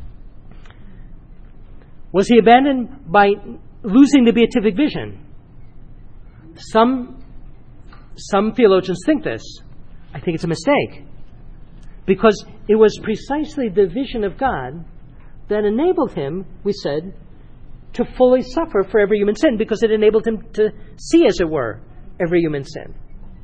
Was he abandoned by losing the beatific vision? Some theologians think this. I think it's a mistake. Because it was precisely the vision of God that enabled him, we said, to fully suffer for every human sin, because it enabled him to see, as it were, every human sin.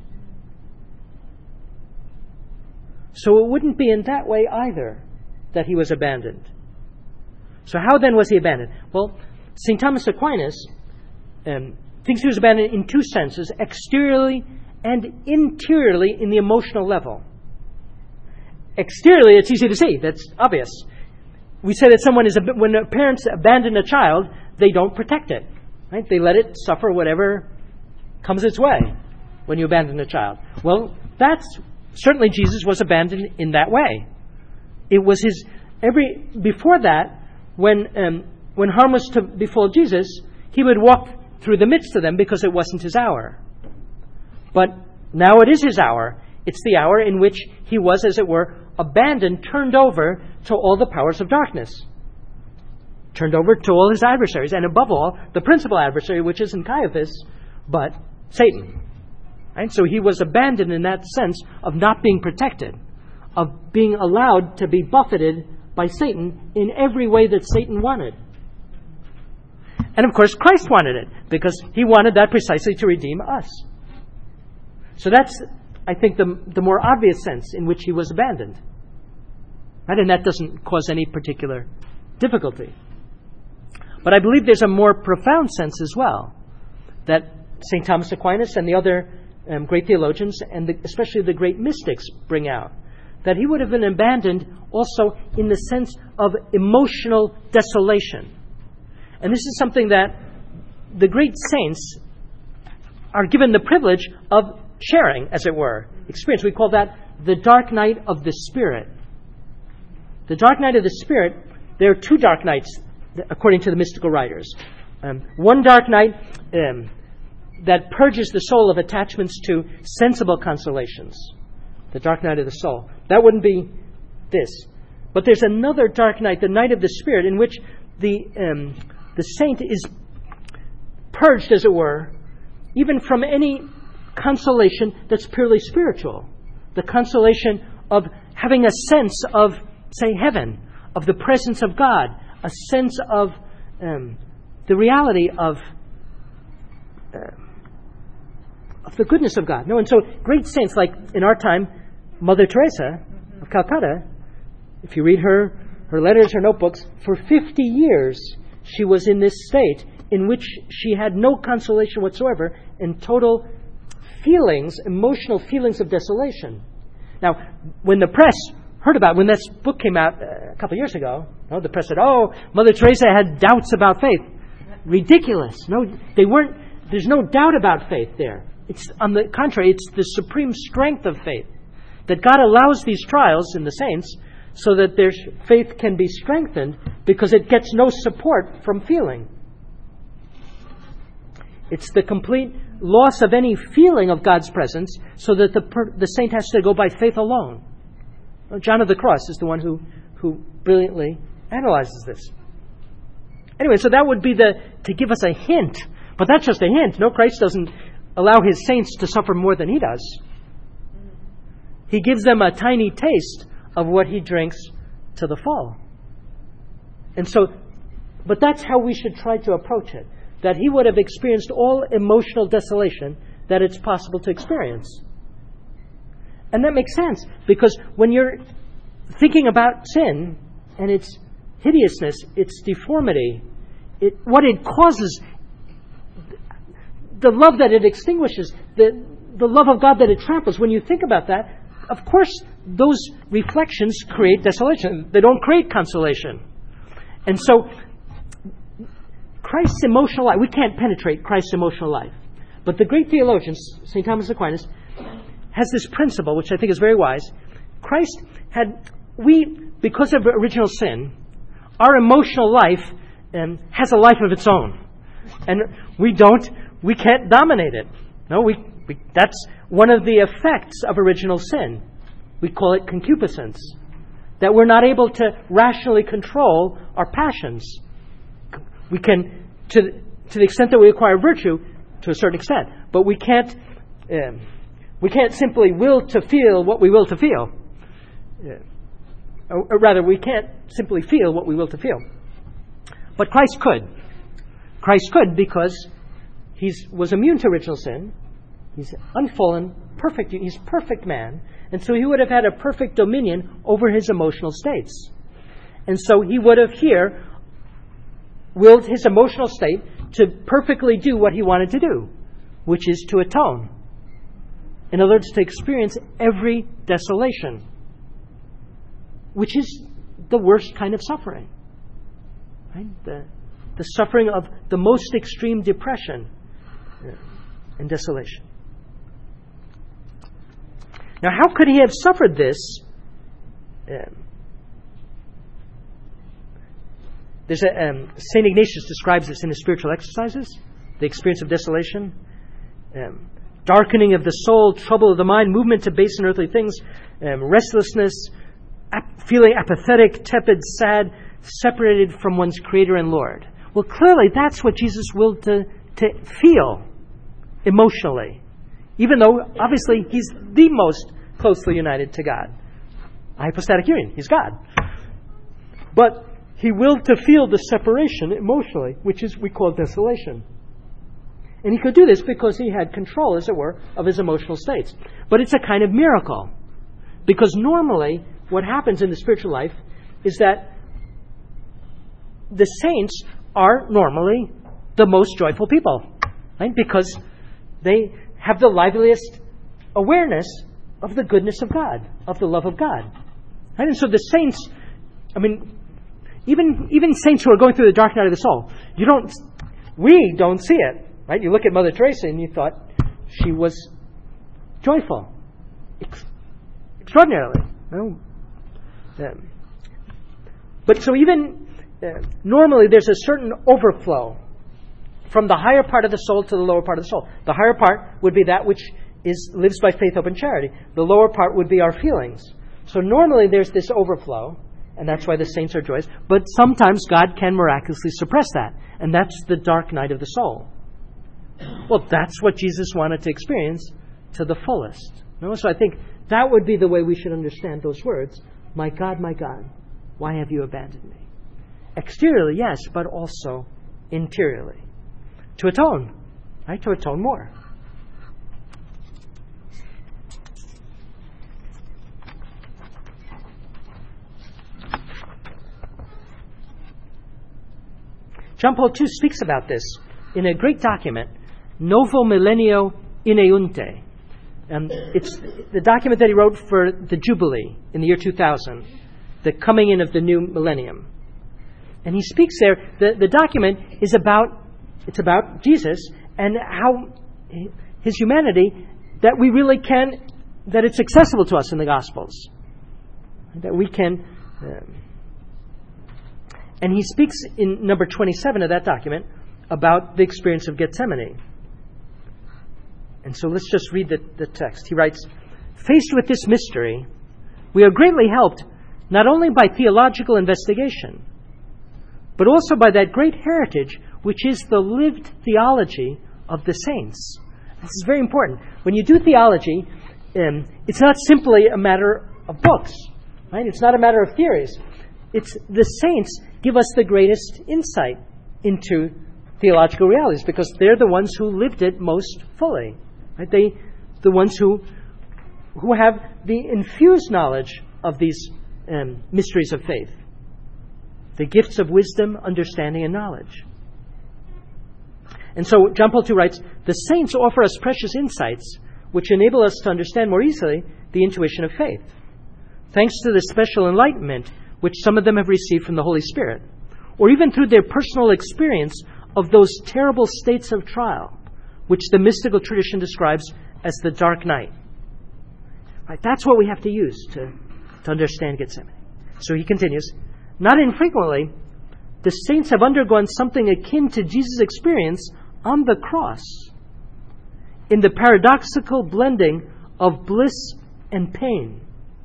So it wouldn't be in that way either that he was abandoned. So how then was he abandoned? Well, St. Thomas Aquinas thinks he was abandoned in two senses, exteriorly and interiorly in the emotional level. Exteriorly, it's easy to see. That's obvious. We say that when parents abandon a child, they don't protect it. Right? They let it suffer whatever comes its way when you abandon a child. Well, certainly Jesus was abandoned in that way. It was before that, when harm was to befall Jesus, he would walk through the midst of them because it wasn't his hour. But now it is his hour. It's the hour in which he was, as it were, abandoned, turned over to all the powers of darkness. Turned over to all his adversaries, and above all, the principal adversary, which isn't Caiaphas, but Satan. Right? So he was abandoned in that sense of not being protected, of being allowed to be buffeted by Satan in every way that Satan wanted. And of course, Christ wanted it, because he wanted that precisely to redeem us. So that's, I think, the more obvious sense in which he was abandoned. Right? And that doesn't cause any particular difficulty. But I believe there's a more profound sense as well that St. Thomas Aquinas and the other great theologians, and especially the great mystics, bring out. That he would have been abandoned also in the sense of emotional desolation. And this is something that the great saints are given the privilege of sharing, as it were, experience. We call that the dark night of the Spirit. The dark night of the Spirit, there are two dark nights, according to the mystical writers. One dark night that purges the soul of attachments to sensible consolations. The dark night of the soul. That wouldn't be this. But there's another dark night, the night of the Spirit, in which the saint is purged, as it were, even from any consolation that's purely spiritual. The consolation of having a sense of, say, heaven, of the presence of God, a sense of the reality of the goodness of God. No, and so great saints, like in our time, Mother Teresa of Calcutta, if you read her letters, her notebooks, for 50 years she was in this state in which she had no consolation whatsoever and total feelings, emotional feelings of desolation. Now, when the press heard about it, when this book came out a couple of years ago, the press said, "Oh, Mother Teresa had doubts about faith." Ridiculous. No, they weren't. There's no doubt about faith there. It's on the contrary, it's the supreme strength of faith. That God allows these trials in the saints so that their faith can be strengthened because it gets no support from feeling. It's the complete loss of any feeling of God's presence so that the saint has to go by faith alone. John of the Cross is the one who brilliantly analyzes this. Anyway, so that would be to give us a hint. But that's just a hint. No, Christ doesn't allow his saints to suffer more than he does. He gives them a tiny taste of what he drinks to the full. And so, but that's how we should try to approach it. That he would have experienced all emotional desolation that it's possible to experience. And that makes sense, because when you're thinking about sin and its hideousness, its deformity, what it causes, the love that it extinguishes, the love of God that it tramples, when you think about that, of course, those reflections create desolation. They don't create consolation. And so, Christ's emotional life, we can't penetrate Christ's emotional life. But the great theologians, St. Thomas Aquinas, has this principle, which I think is very wise. Christ because of original sin, our emotional life has a life of its own. And we can't dominate it. No, that's one of the effects of original sin. We call it concupiscence. That we're not able to rationally control our passions. We can, to the extent that we acquire virtue, to a certain extent, but we can't simply will to feel what we will to feel. Or rather, we can't simply feel what we will to feel. But Christ could. Christ could because he was immune to original sin. He's unfallen, perfect. He's perfect man. And so he would have had a perfect dominion over his emotional states. And so he would have here willed his emotional state to perfectly do what he wanted to do, which is to atone. In other words, to experience every desolation, which is the worst kind of suffering. Right? The suffering of the most extreme depression and desolation. Now, how could he have suffered this? St. Ignatius describes this in his spiritual exercises, the experience of desolation, darkening of the soul, trouble of the mind, movement to base and earthly things, restlessness, feeling apathetic, tepid, sad, separated from one's Creator and Lord. Well, clearly that's what Jesus willed to feel emotionally, even though obviously he's the most closely united to God. Hypostatic union, he's God. But he willed to feel the separation emotionally, which is we call desolation. And he could do this because he had control, as it were, of his emotional states. But it's a kind of miracle. Because normally, what happens in the spiritual life is that the saints are normally the most joyful people. Right? Because they have the liveliest awareness of the goodness of God, of the love of God. Right? And so the saints, even saints who are going through the dark night of the soul, we don't see it. Right? You look at Mother Teresa and you thought she was joyful. Extraordinarily. But so even normally there's a certain overflow from the higher part of the soul to the lower part of the soul. The higher part would be that which lives by faith, hope, and charity. The lower part would be our feelings. So normally there's this overflow, and that's why the saints are joyous. But sometimes God can miraculously suppress that, and that's the dark night of the soul. Well, that's what Jesus wanted to experience to the fullest. So I think that would be the way we should understand those words. My God, why have you abandoned me? Exteriorly, yes, but also interiorly. To atone, right? To atone more. John Paul II speaks about this in a great document, Novo Millennio Ineunte. It's the document that he wrote for the Jubilee in the year 2000, the coming in of the new millennium. And he speaks there, the document is about Jesus and how his humanity, that we really can, that it's accessible to us in the Gospels. That we can... and he speaks in number 27 of that document about the experience of Gethsemane. And so let's just read the text. He writes, faced with this mystery, we are greatly helped not only by theological investigation, but also by that great heritage which is the lived theology of the saints. This is very important. When you do theology, it's not simply a matter of books. Right? It's not a matter of theories. It's the saints give us the greatest insight into theological realities because they're the ones who lived it most fully. Right? The ones who have the infused knowledge of these mysteries of faith. The gifts of wisdom, understanding, and knowledge. And so John Paul II writes, the saints offer us precious insights which enable us to understand more easily the intuition of faith, thanks to the special enlightenment which some of them have received from the Holy Spirit, or even through their personal experience of those terrible states of trial which the mystical tradition describes as the dark night. Right, that's what we have to use to understand Gethsemane. So he continues, not infrequently, the saints have undergone something akin to Jesus' experience on the cross in the paradoxical blending of bliss and pain.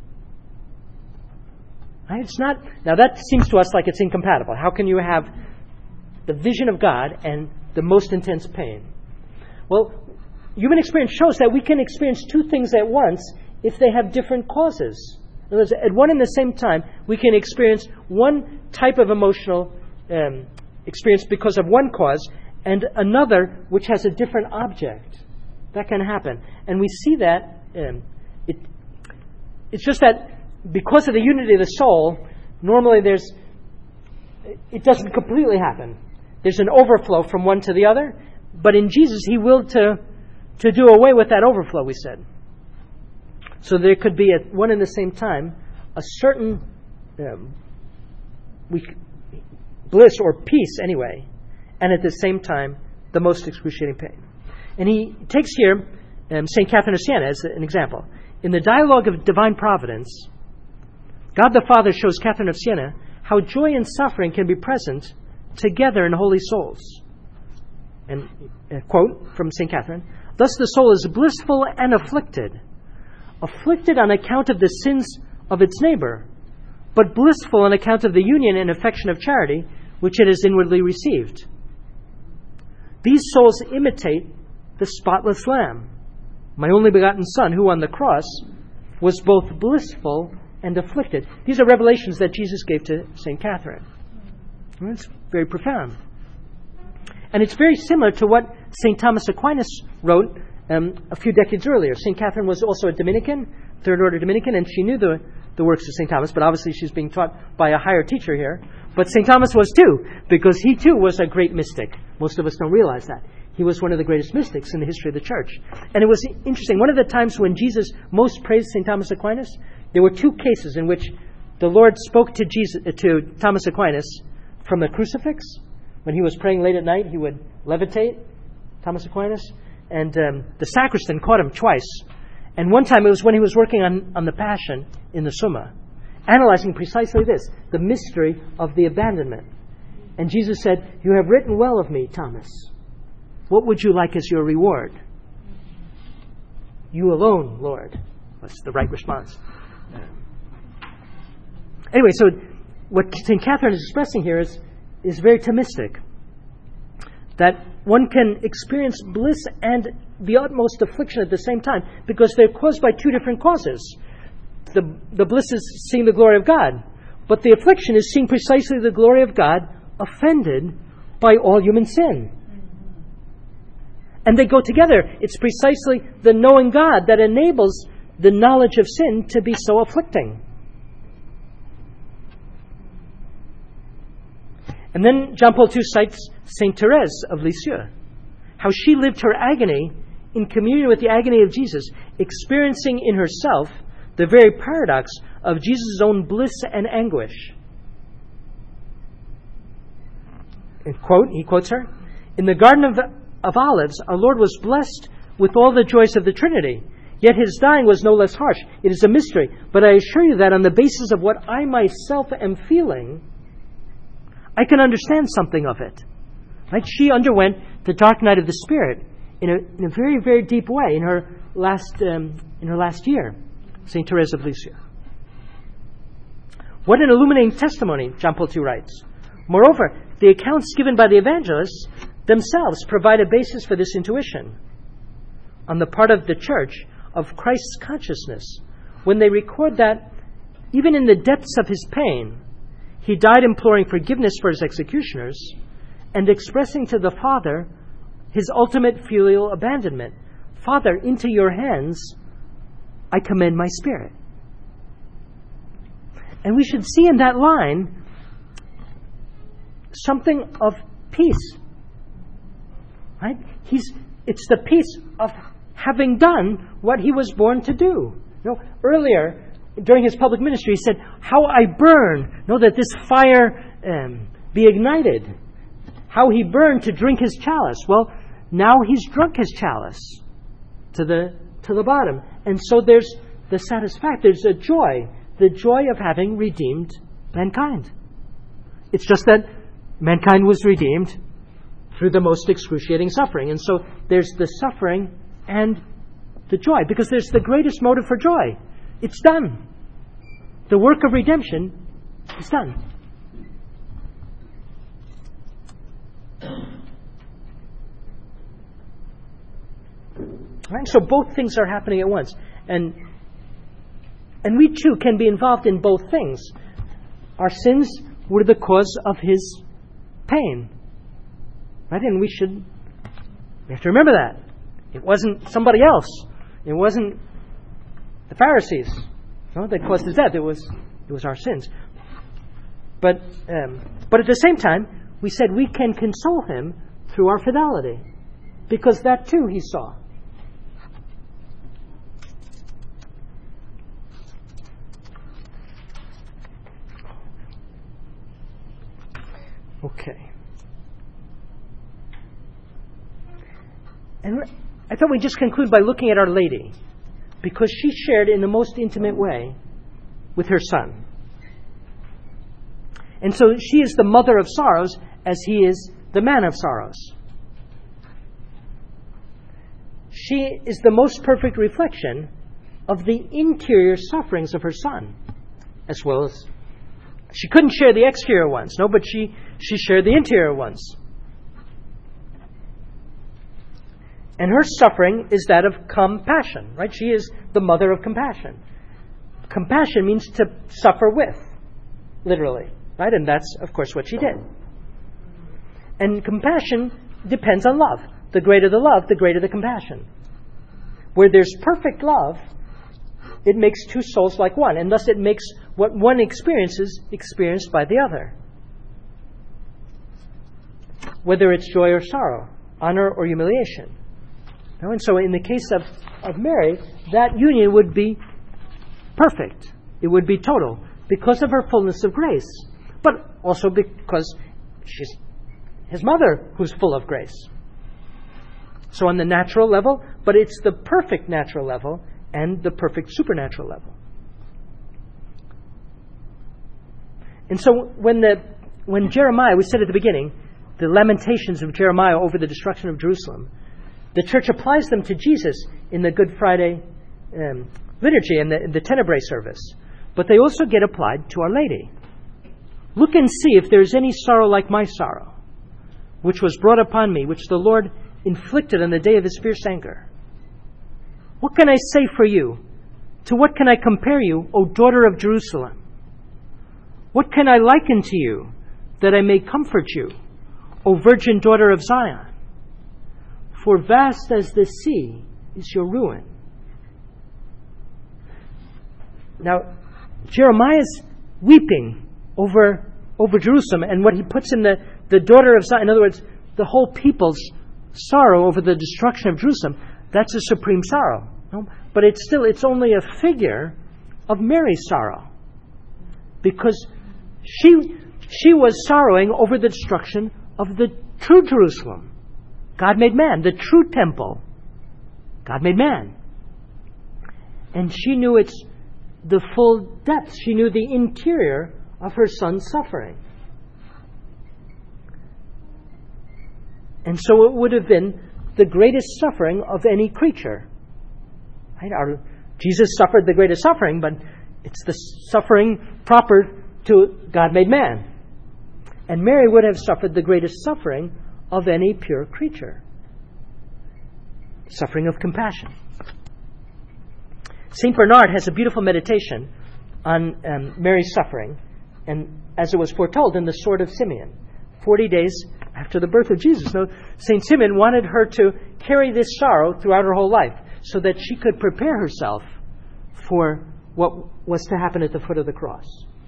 Right? It's not. Now that seems to us like it's incompatible. How can you have the vision of God and the most intense pain? Well, human experience shows that we can experience two things at once if they have different causes. In other words, at one and the same time, we can experience one type of emotional experience because of one cause and another which has a different object. That can happen. And we see that it's just that because of the unity of the soul, normally it doesn't completely happen. There's an overflow from one to the other, but in Jesus, He willed to do away with that overflow, we said. So there could be at one and the same time a certain bliss or peace anyway, and at the same time the most excruciating pain. And he takes here St. Catherine of Siena as an example. In the Dialogue of Divine Providence, God the Father shows Catherine of Siena how joy and suffering can be present together in holy souls. And a quote from St. Catherine, thus the soul is blissful and afflicted on account of the sins of its neighbor, but blissful on account of the union and affection of charity which it has inwardly received. These souls imitate the spotless Lamb, my only begotten Son, who on the cross was both blissful and afflicted. These are revelations that Jesus gave to St. Catherine. It's very profound. And it's very similar to what St. Thomas Aquinas wrote a few decades earlier. St. Catherine was also a Dominican, Third Order Dominican, and she knew the works of St. Thomas, but obviously she's being taught by a higher teacher here. But St. Thomas was too, because he too was a great mystic. Most of us don't realize that. He was one of the greatest mystics in the history of the church. And it was interesting. One of the times when Jesus most praised St. Thomas Aquinas, there were two cases in which the Lord spoke to Thomas Aquinas from the crucifix. When he was praying late at night, he would levitate, Thomas Aquinas. And the sacristan caught him twice. And one time it was when he was working on the Passion in the Summa, analyzing precisely this, the mystery of the abandonment. And Jesus said, "You have written well of me, Thomas. What would you like as your reward?" "You alone, Lord." That's the right response. Anyway, so what St. Catherine is expressing here is very Thomistic. That one can experience bliss and the utmost affliction at the same time, because they're caused by two different causes. The bliss is seeing the glory of God, but the affliction is seeing precisely the glory of God offended by all human sin. And they go together. It's precisely the knowing God that enables the knowledge of sin to be so afflicting. And then John Paul II cites Saint Therese of Lisieux, how she lived her agony in communion with the agony of Jesus, experiencing in herself the very paradox of Jesus' own bliss and anguish. And he quotes her, "In the Garden of Olives, our Lord was blessed with all the joys of the Trinity, yet his dying was no less harsh. It is a mystery, but I assure you that on the basis of what I myself am feeling, I can understand something of it." Right? She underwent the dark night of the Spirit in a very, very deep way in her last year, Saint Therese of Lisieux. What an illuminating testimony, John Paul II writes. Moreover, the accounts given by the evangelists themselves provide a basis for this intuition on the part of the Church of Christ's consciousness, when they record that even in the depths of his pain, he died imploring forgiveness for his executioners and expressing to the Father his ultimate filial abandonment. "Father, into your hands I commend my spirit." And we should see in that line something of peace. Right? It's the peace of having done what he was born to do. Earlier, during his public ministry, he said, "How I burn, that this fire be ignited." How he burned to drink his chalice. Well, now he's drunk his chalice to the bottom. And so there's the satisfaction, there's a joy, the joy of having redeemed mankind. It's just that mankind was redeemed through the most excruciating suffering. And so there's the suffering and the joy, because there's the greatest motive for joy. It's done. The work of redemption is done. Right? So both things are happening at once. And we too can be involved in both things. Our sins were the cause of his pain. Right? And we have to remember that. It wasn't somebody else. It wasn't the Pharisees that caused his death. It was our sins. But at the same time, we said we can console him through our fidelity, because that too he saw. Okay. And I thought we'd just conclude by looking at Our Lady, because she shared in the most intimate way with her Son. And so she is the mother of sorrows as he is the man of sorrows. She is the most perfect reflection of the interior sufferings of her Son, as well as she couldn't share the exterior ones, but she shared the interior ones. And her suffering is that of compassion, right? She is the mother of compassion. Compassion means to suffer with, literally, right? And that's, of course, what she did. And compassion depends on love. The greater the love, the greater the compassion. Where there's perfect love, it makes two souls like one, and thus it makes what one experiences experienced by the other. Whether it's joy or sorrow, honor or humiliation. And so in the case of Mary, that union would be perfect. It would be total because of her fullness of grace, but also because she's his mother who's full of grace. So on the natural level, but it's the perfect natural level and the perfect supernatural level. And so when Jeremiah, we said at the beginning, the lamentations of Jeremiah over the destruction of Jerusalem, the church applies them to Jesus in the Good Friday liturgy and the Tenebrae service. But they also get applied to Our Lady. Look and see if there is any sorrow like my sorrow, which was brought upon me, which the Lord inflicted on the day of his fierce anger. What can I say for you? To what can I compare you, O daughter of Jerusalem? What can I liken to you, that I may comfort you, O virgin daughter of Zion? For vast as the sea is your ruin. Now, Jeremiah's weeping over Jerusalem, and what he puts in the daughter of Zion, in other words, the whole people's sorrow over the destruction of Jerusalem, that's a supreme sorrow. No? But it's only a figure of Mary's sorrow. Because she was sorrowing over the destruction of the true Jerusalem. God made man, the true temple. God made man. And she knew the full depth. She knew the interior of her son's suffering. And so it would have been the greatest suffering of any creature. Right? Jesus suffered the greatest suffering, but it's the suffering proper to God made man. And Mary would have suffered the greatest suffering of any pure creature. Suffering of compassion. St. Bernard has a beautiful meditation on Mary's suffering, and as it was foretold in the Sword of Simeon, 40 days after the birth of Jesus. Now, St. Simeon wanted her to carry this sorrow throughout her whole life so that she could prepare herself for what was to happen at the foot of the cross.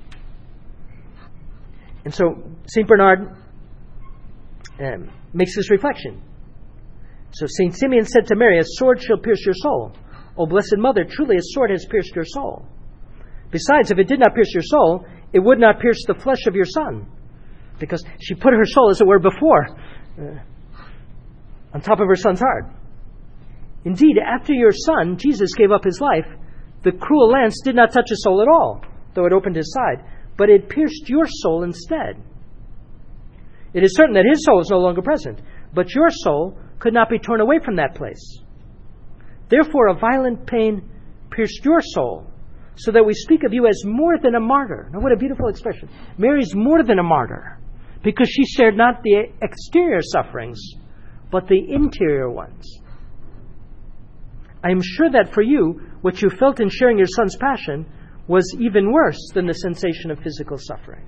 And so St. Bernard makes this reflection. So St. Simeon said to Mary, "A sword shall pierce your soul. O Blessed Mother, truly a sword has pierced your soul. Besides, if it did not pierce your soul, it would not pierce the flesh of your Son." Because she put her soul, as it were, before, on top of her Son's heart. "Indeed, after your Son, Jesus, gave up his life, the cruel lance did not touch his soul at all, though it opened his side, but it pierced your soul instead. It is certain that his soul is no longer present, but your soul could not be torn away from that place. Therefore, a violent pain pierced your soul, so that we speak of you as more than a martyr." Now, what a beautiful expression. Mary's more than a martyr, because she shared not the exterior sufferings, but the interior ones. "I am sure that for you, what you felt in sharing your Son's passion was even worse than the sensation of physical suffering.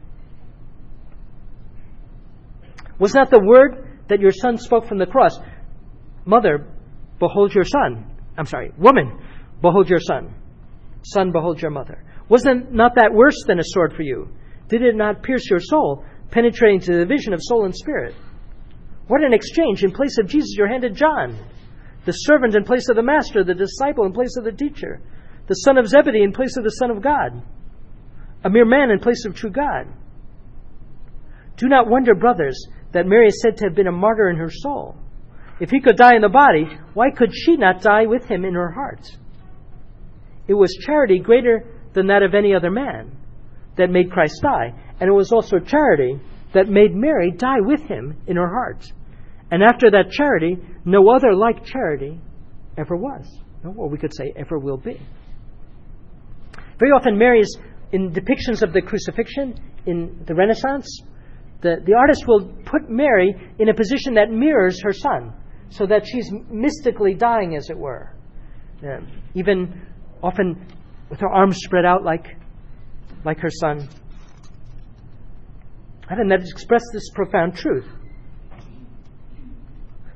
Was not the word that your Son spoke from the cross, 'Mother, behold your son'? Woman, behold your son. Son, behold your mother. Wasn't not that worse than a sword for you? Did it not pierce your soul, penetrating to the division of soul and spirit? What an exchange! In place of Jesus, you handed John, the servant in place of the master, the disciple in place of the teacher, the son of Zebedee in place of the Son of God, a mere man in place of true God. Do not wonder, brothers, that Mary is said to have been a martyr in her soul. If he could die in the body, why could she not die with him in her heart? It was charity greater than that of any other man that made Christ die, and it was also charity that made Mary die with him in her heart. And after that charity, no other like charity ever was, or we could say ever will be." Very often Mary is, in depictions of the crucifixion in the Renaissance, the artist will put Mary in a position that mirrors her Son, so that she's mystically dying, as it were. Even often with her arms spread out like her Son. And that expressed this profound truth.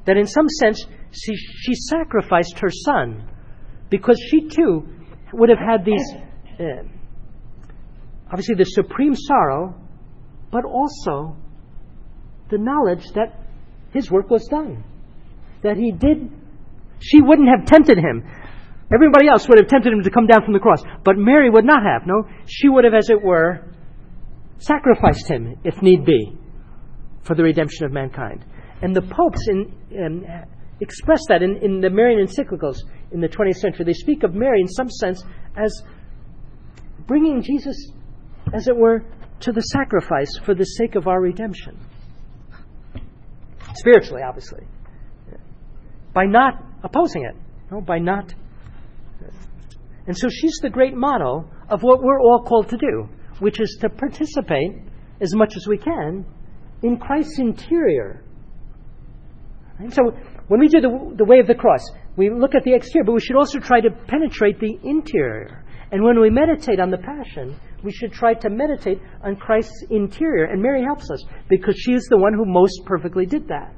that in some sense she sacrificed her son, because she too would have had these, obviously the supreme sorrow, but also the knowledge that his work was done. That she wouldn't have tempted him. Everybody else would have tempted him to come down from the cross. But Mary would not have. No, she would have, as it were, sacrificed him, if need be, for the redemption of mankind. And the popes express that in the Marian encyclicals in the 20th century. They speak of Mary in some sense as bringing Jesus, as it were, to the sacrifice for the sake of our redemption. Spiritually, obviously. By not opposing it. No, by not. And so she's the great model of what we're all called to do, which is to participate as much as we can in Christ's interior. And so when we do the way of the cross, we look at the exterior, but we should also try to penetrate the interior. And when we meditate on the Passion, we should try to meditate on Christ's interior. And Mary helps us, because she is the one who most perfectly did that.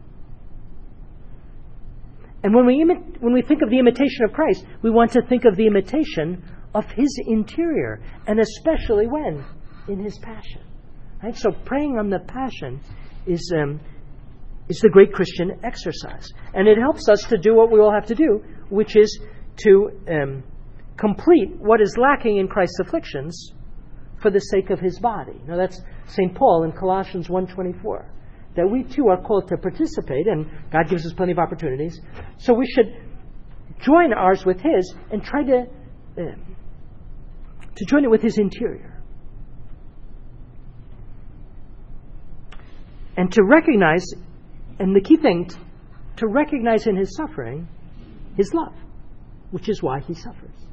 And when we think of the imitation of Christ, we want to think of the imitation of His interior, and especially when? In His Passion. Right? So praying on the Passion is the great Christian exercise. And it helps us to do what we all have to do, which is to complete what is lacking in Christ's afflictions for the sake of His body. Now that's St. Paul in Colossians 1:24. That we too are called to participate, and God gives us plenty of opportunities. So we should join ours with His and try to join it with His interior. And to recognize, and the key thing, to recognize in His suffering His love, which is why He suffers.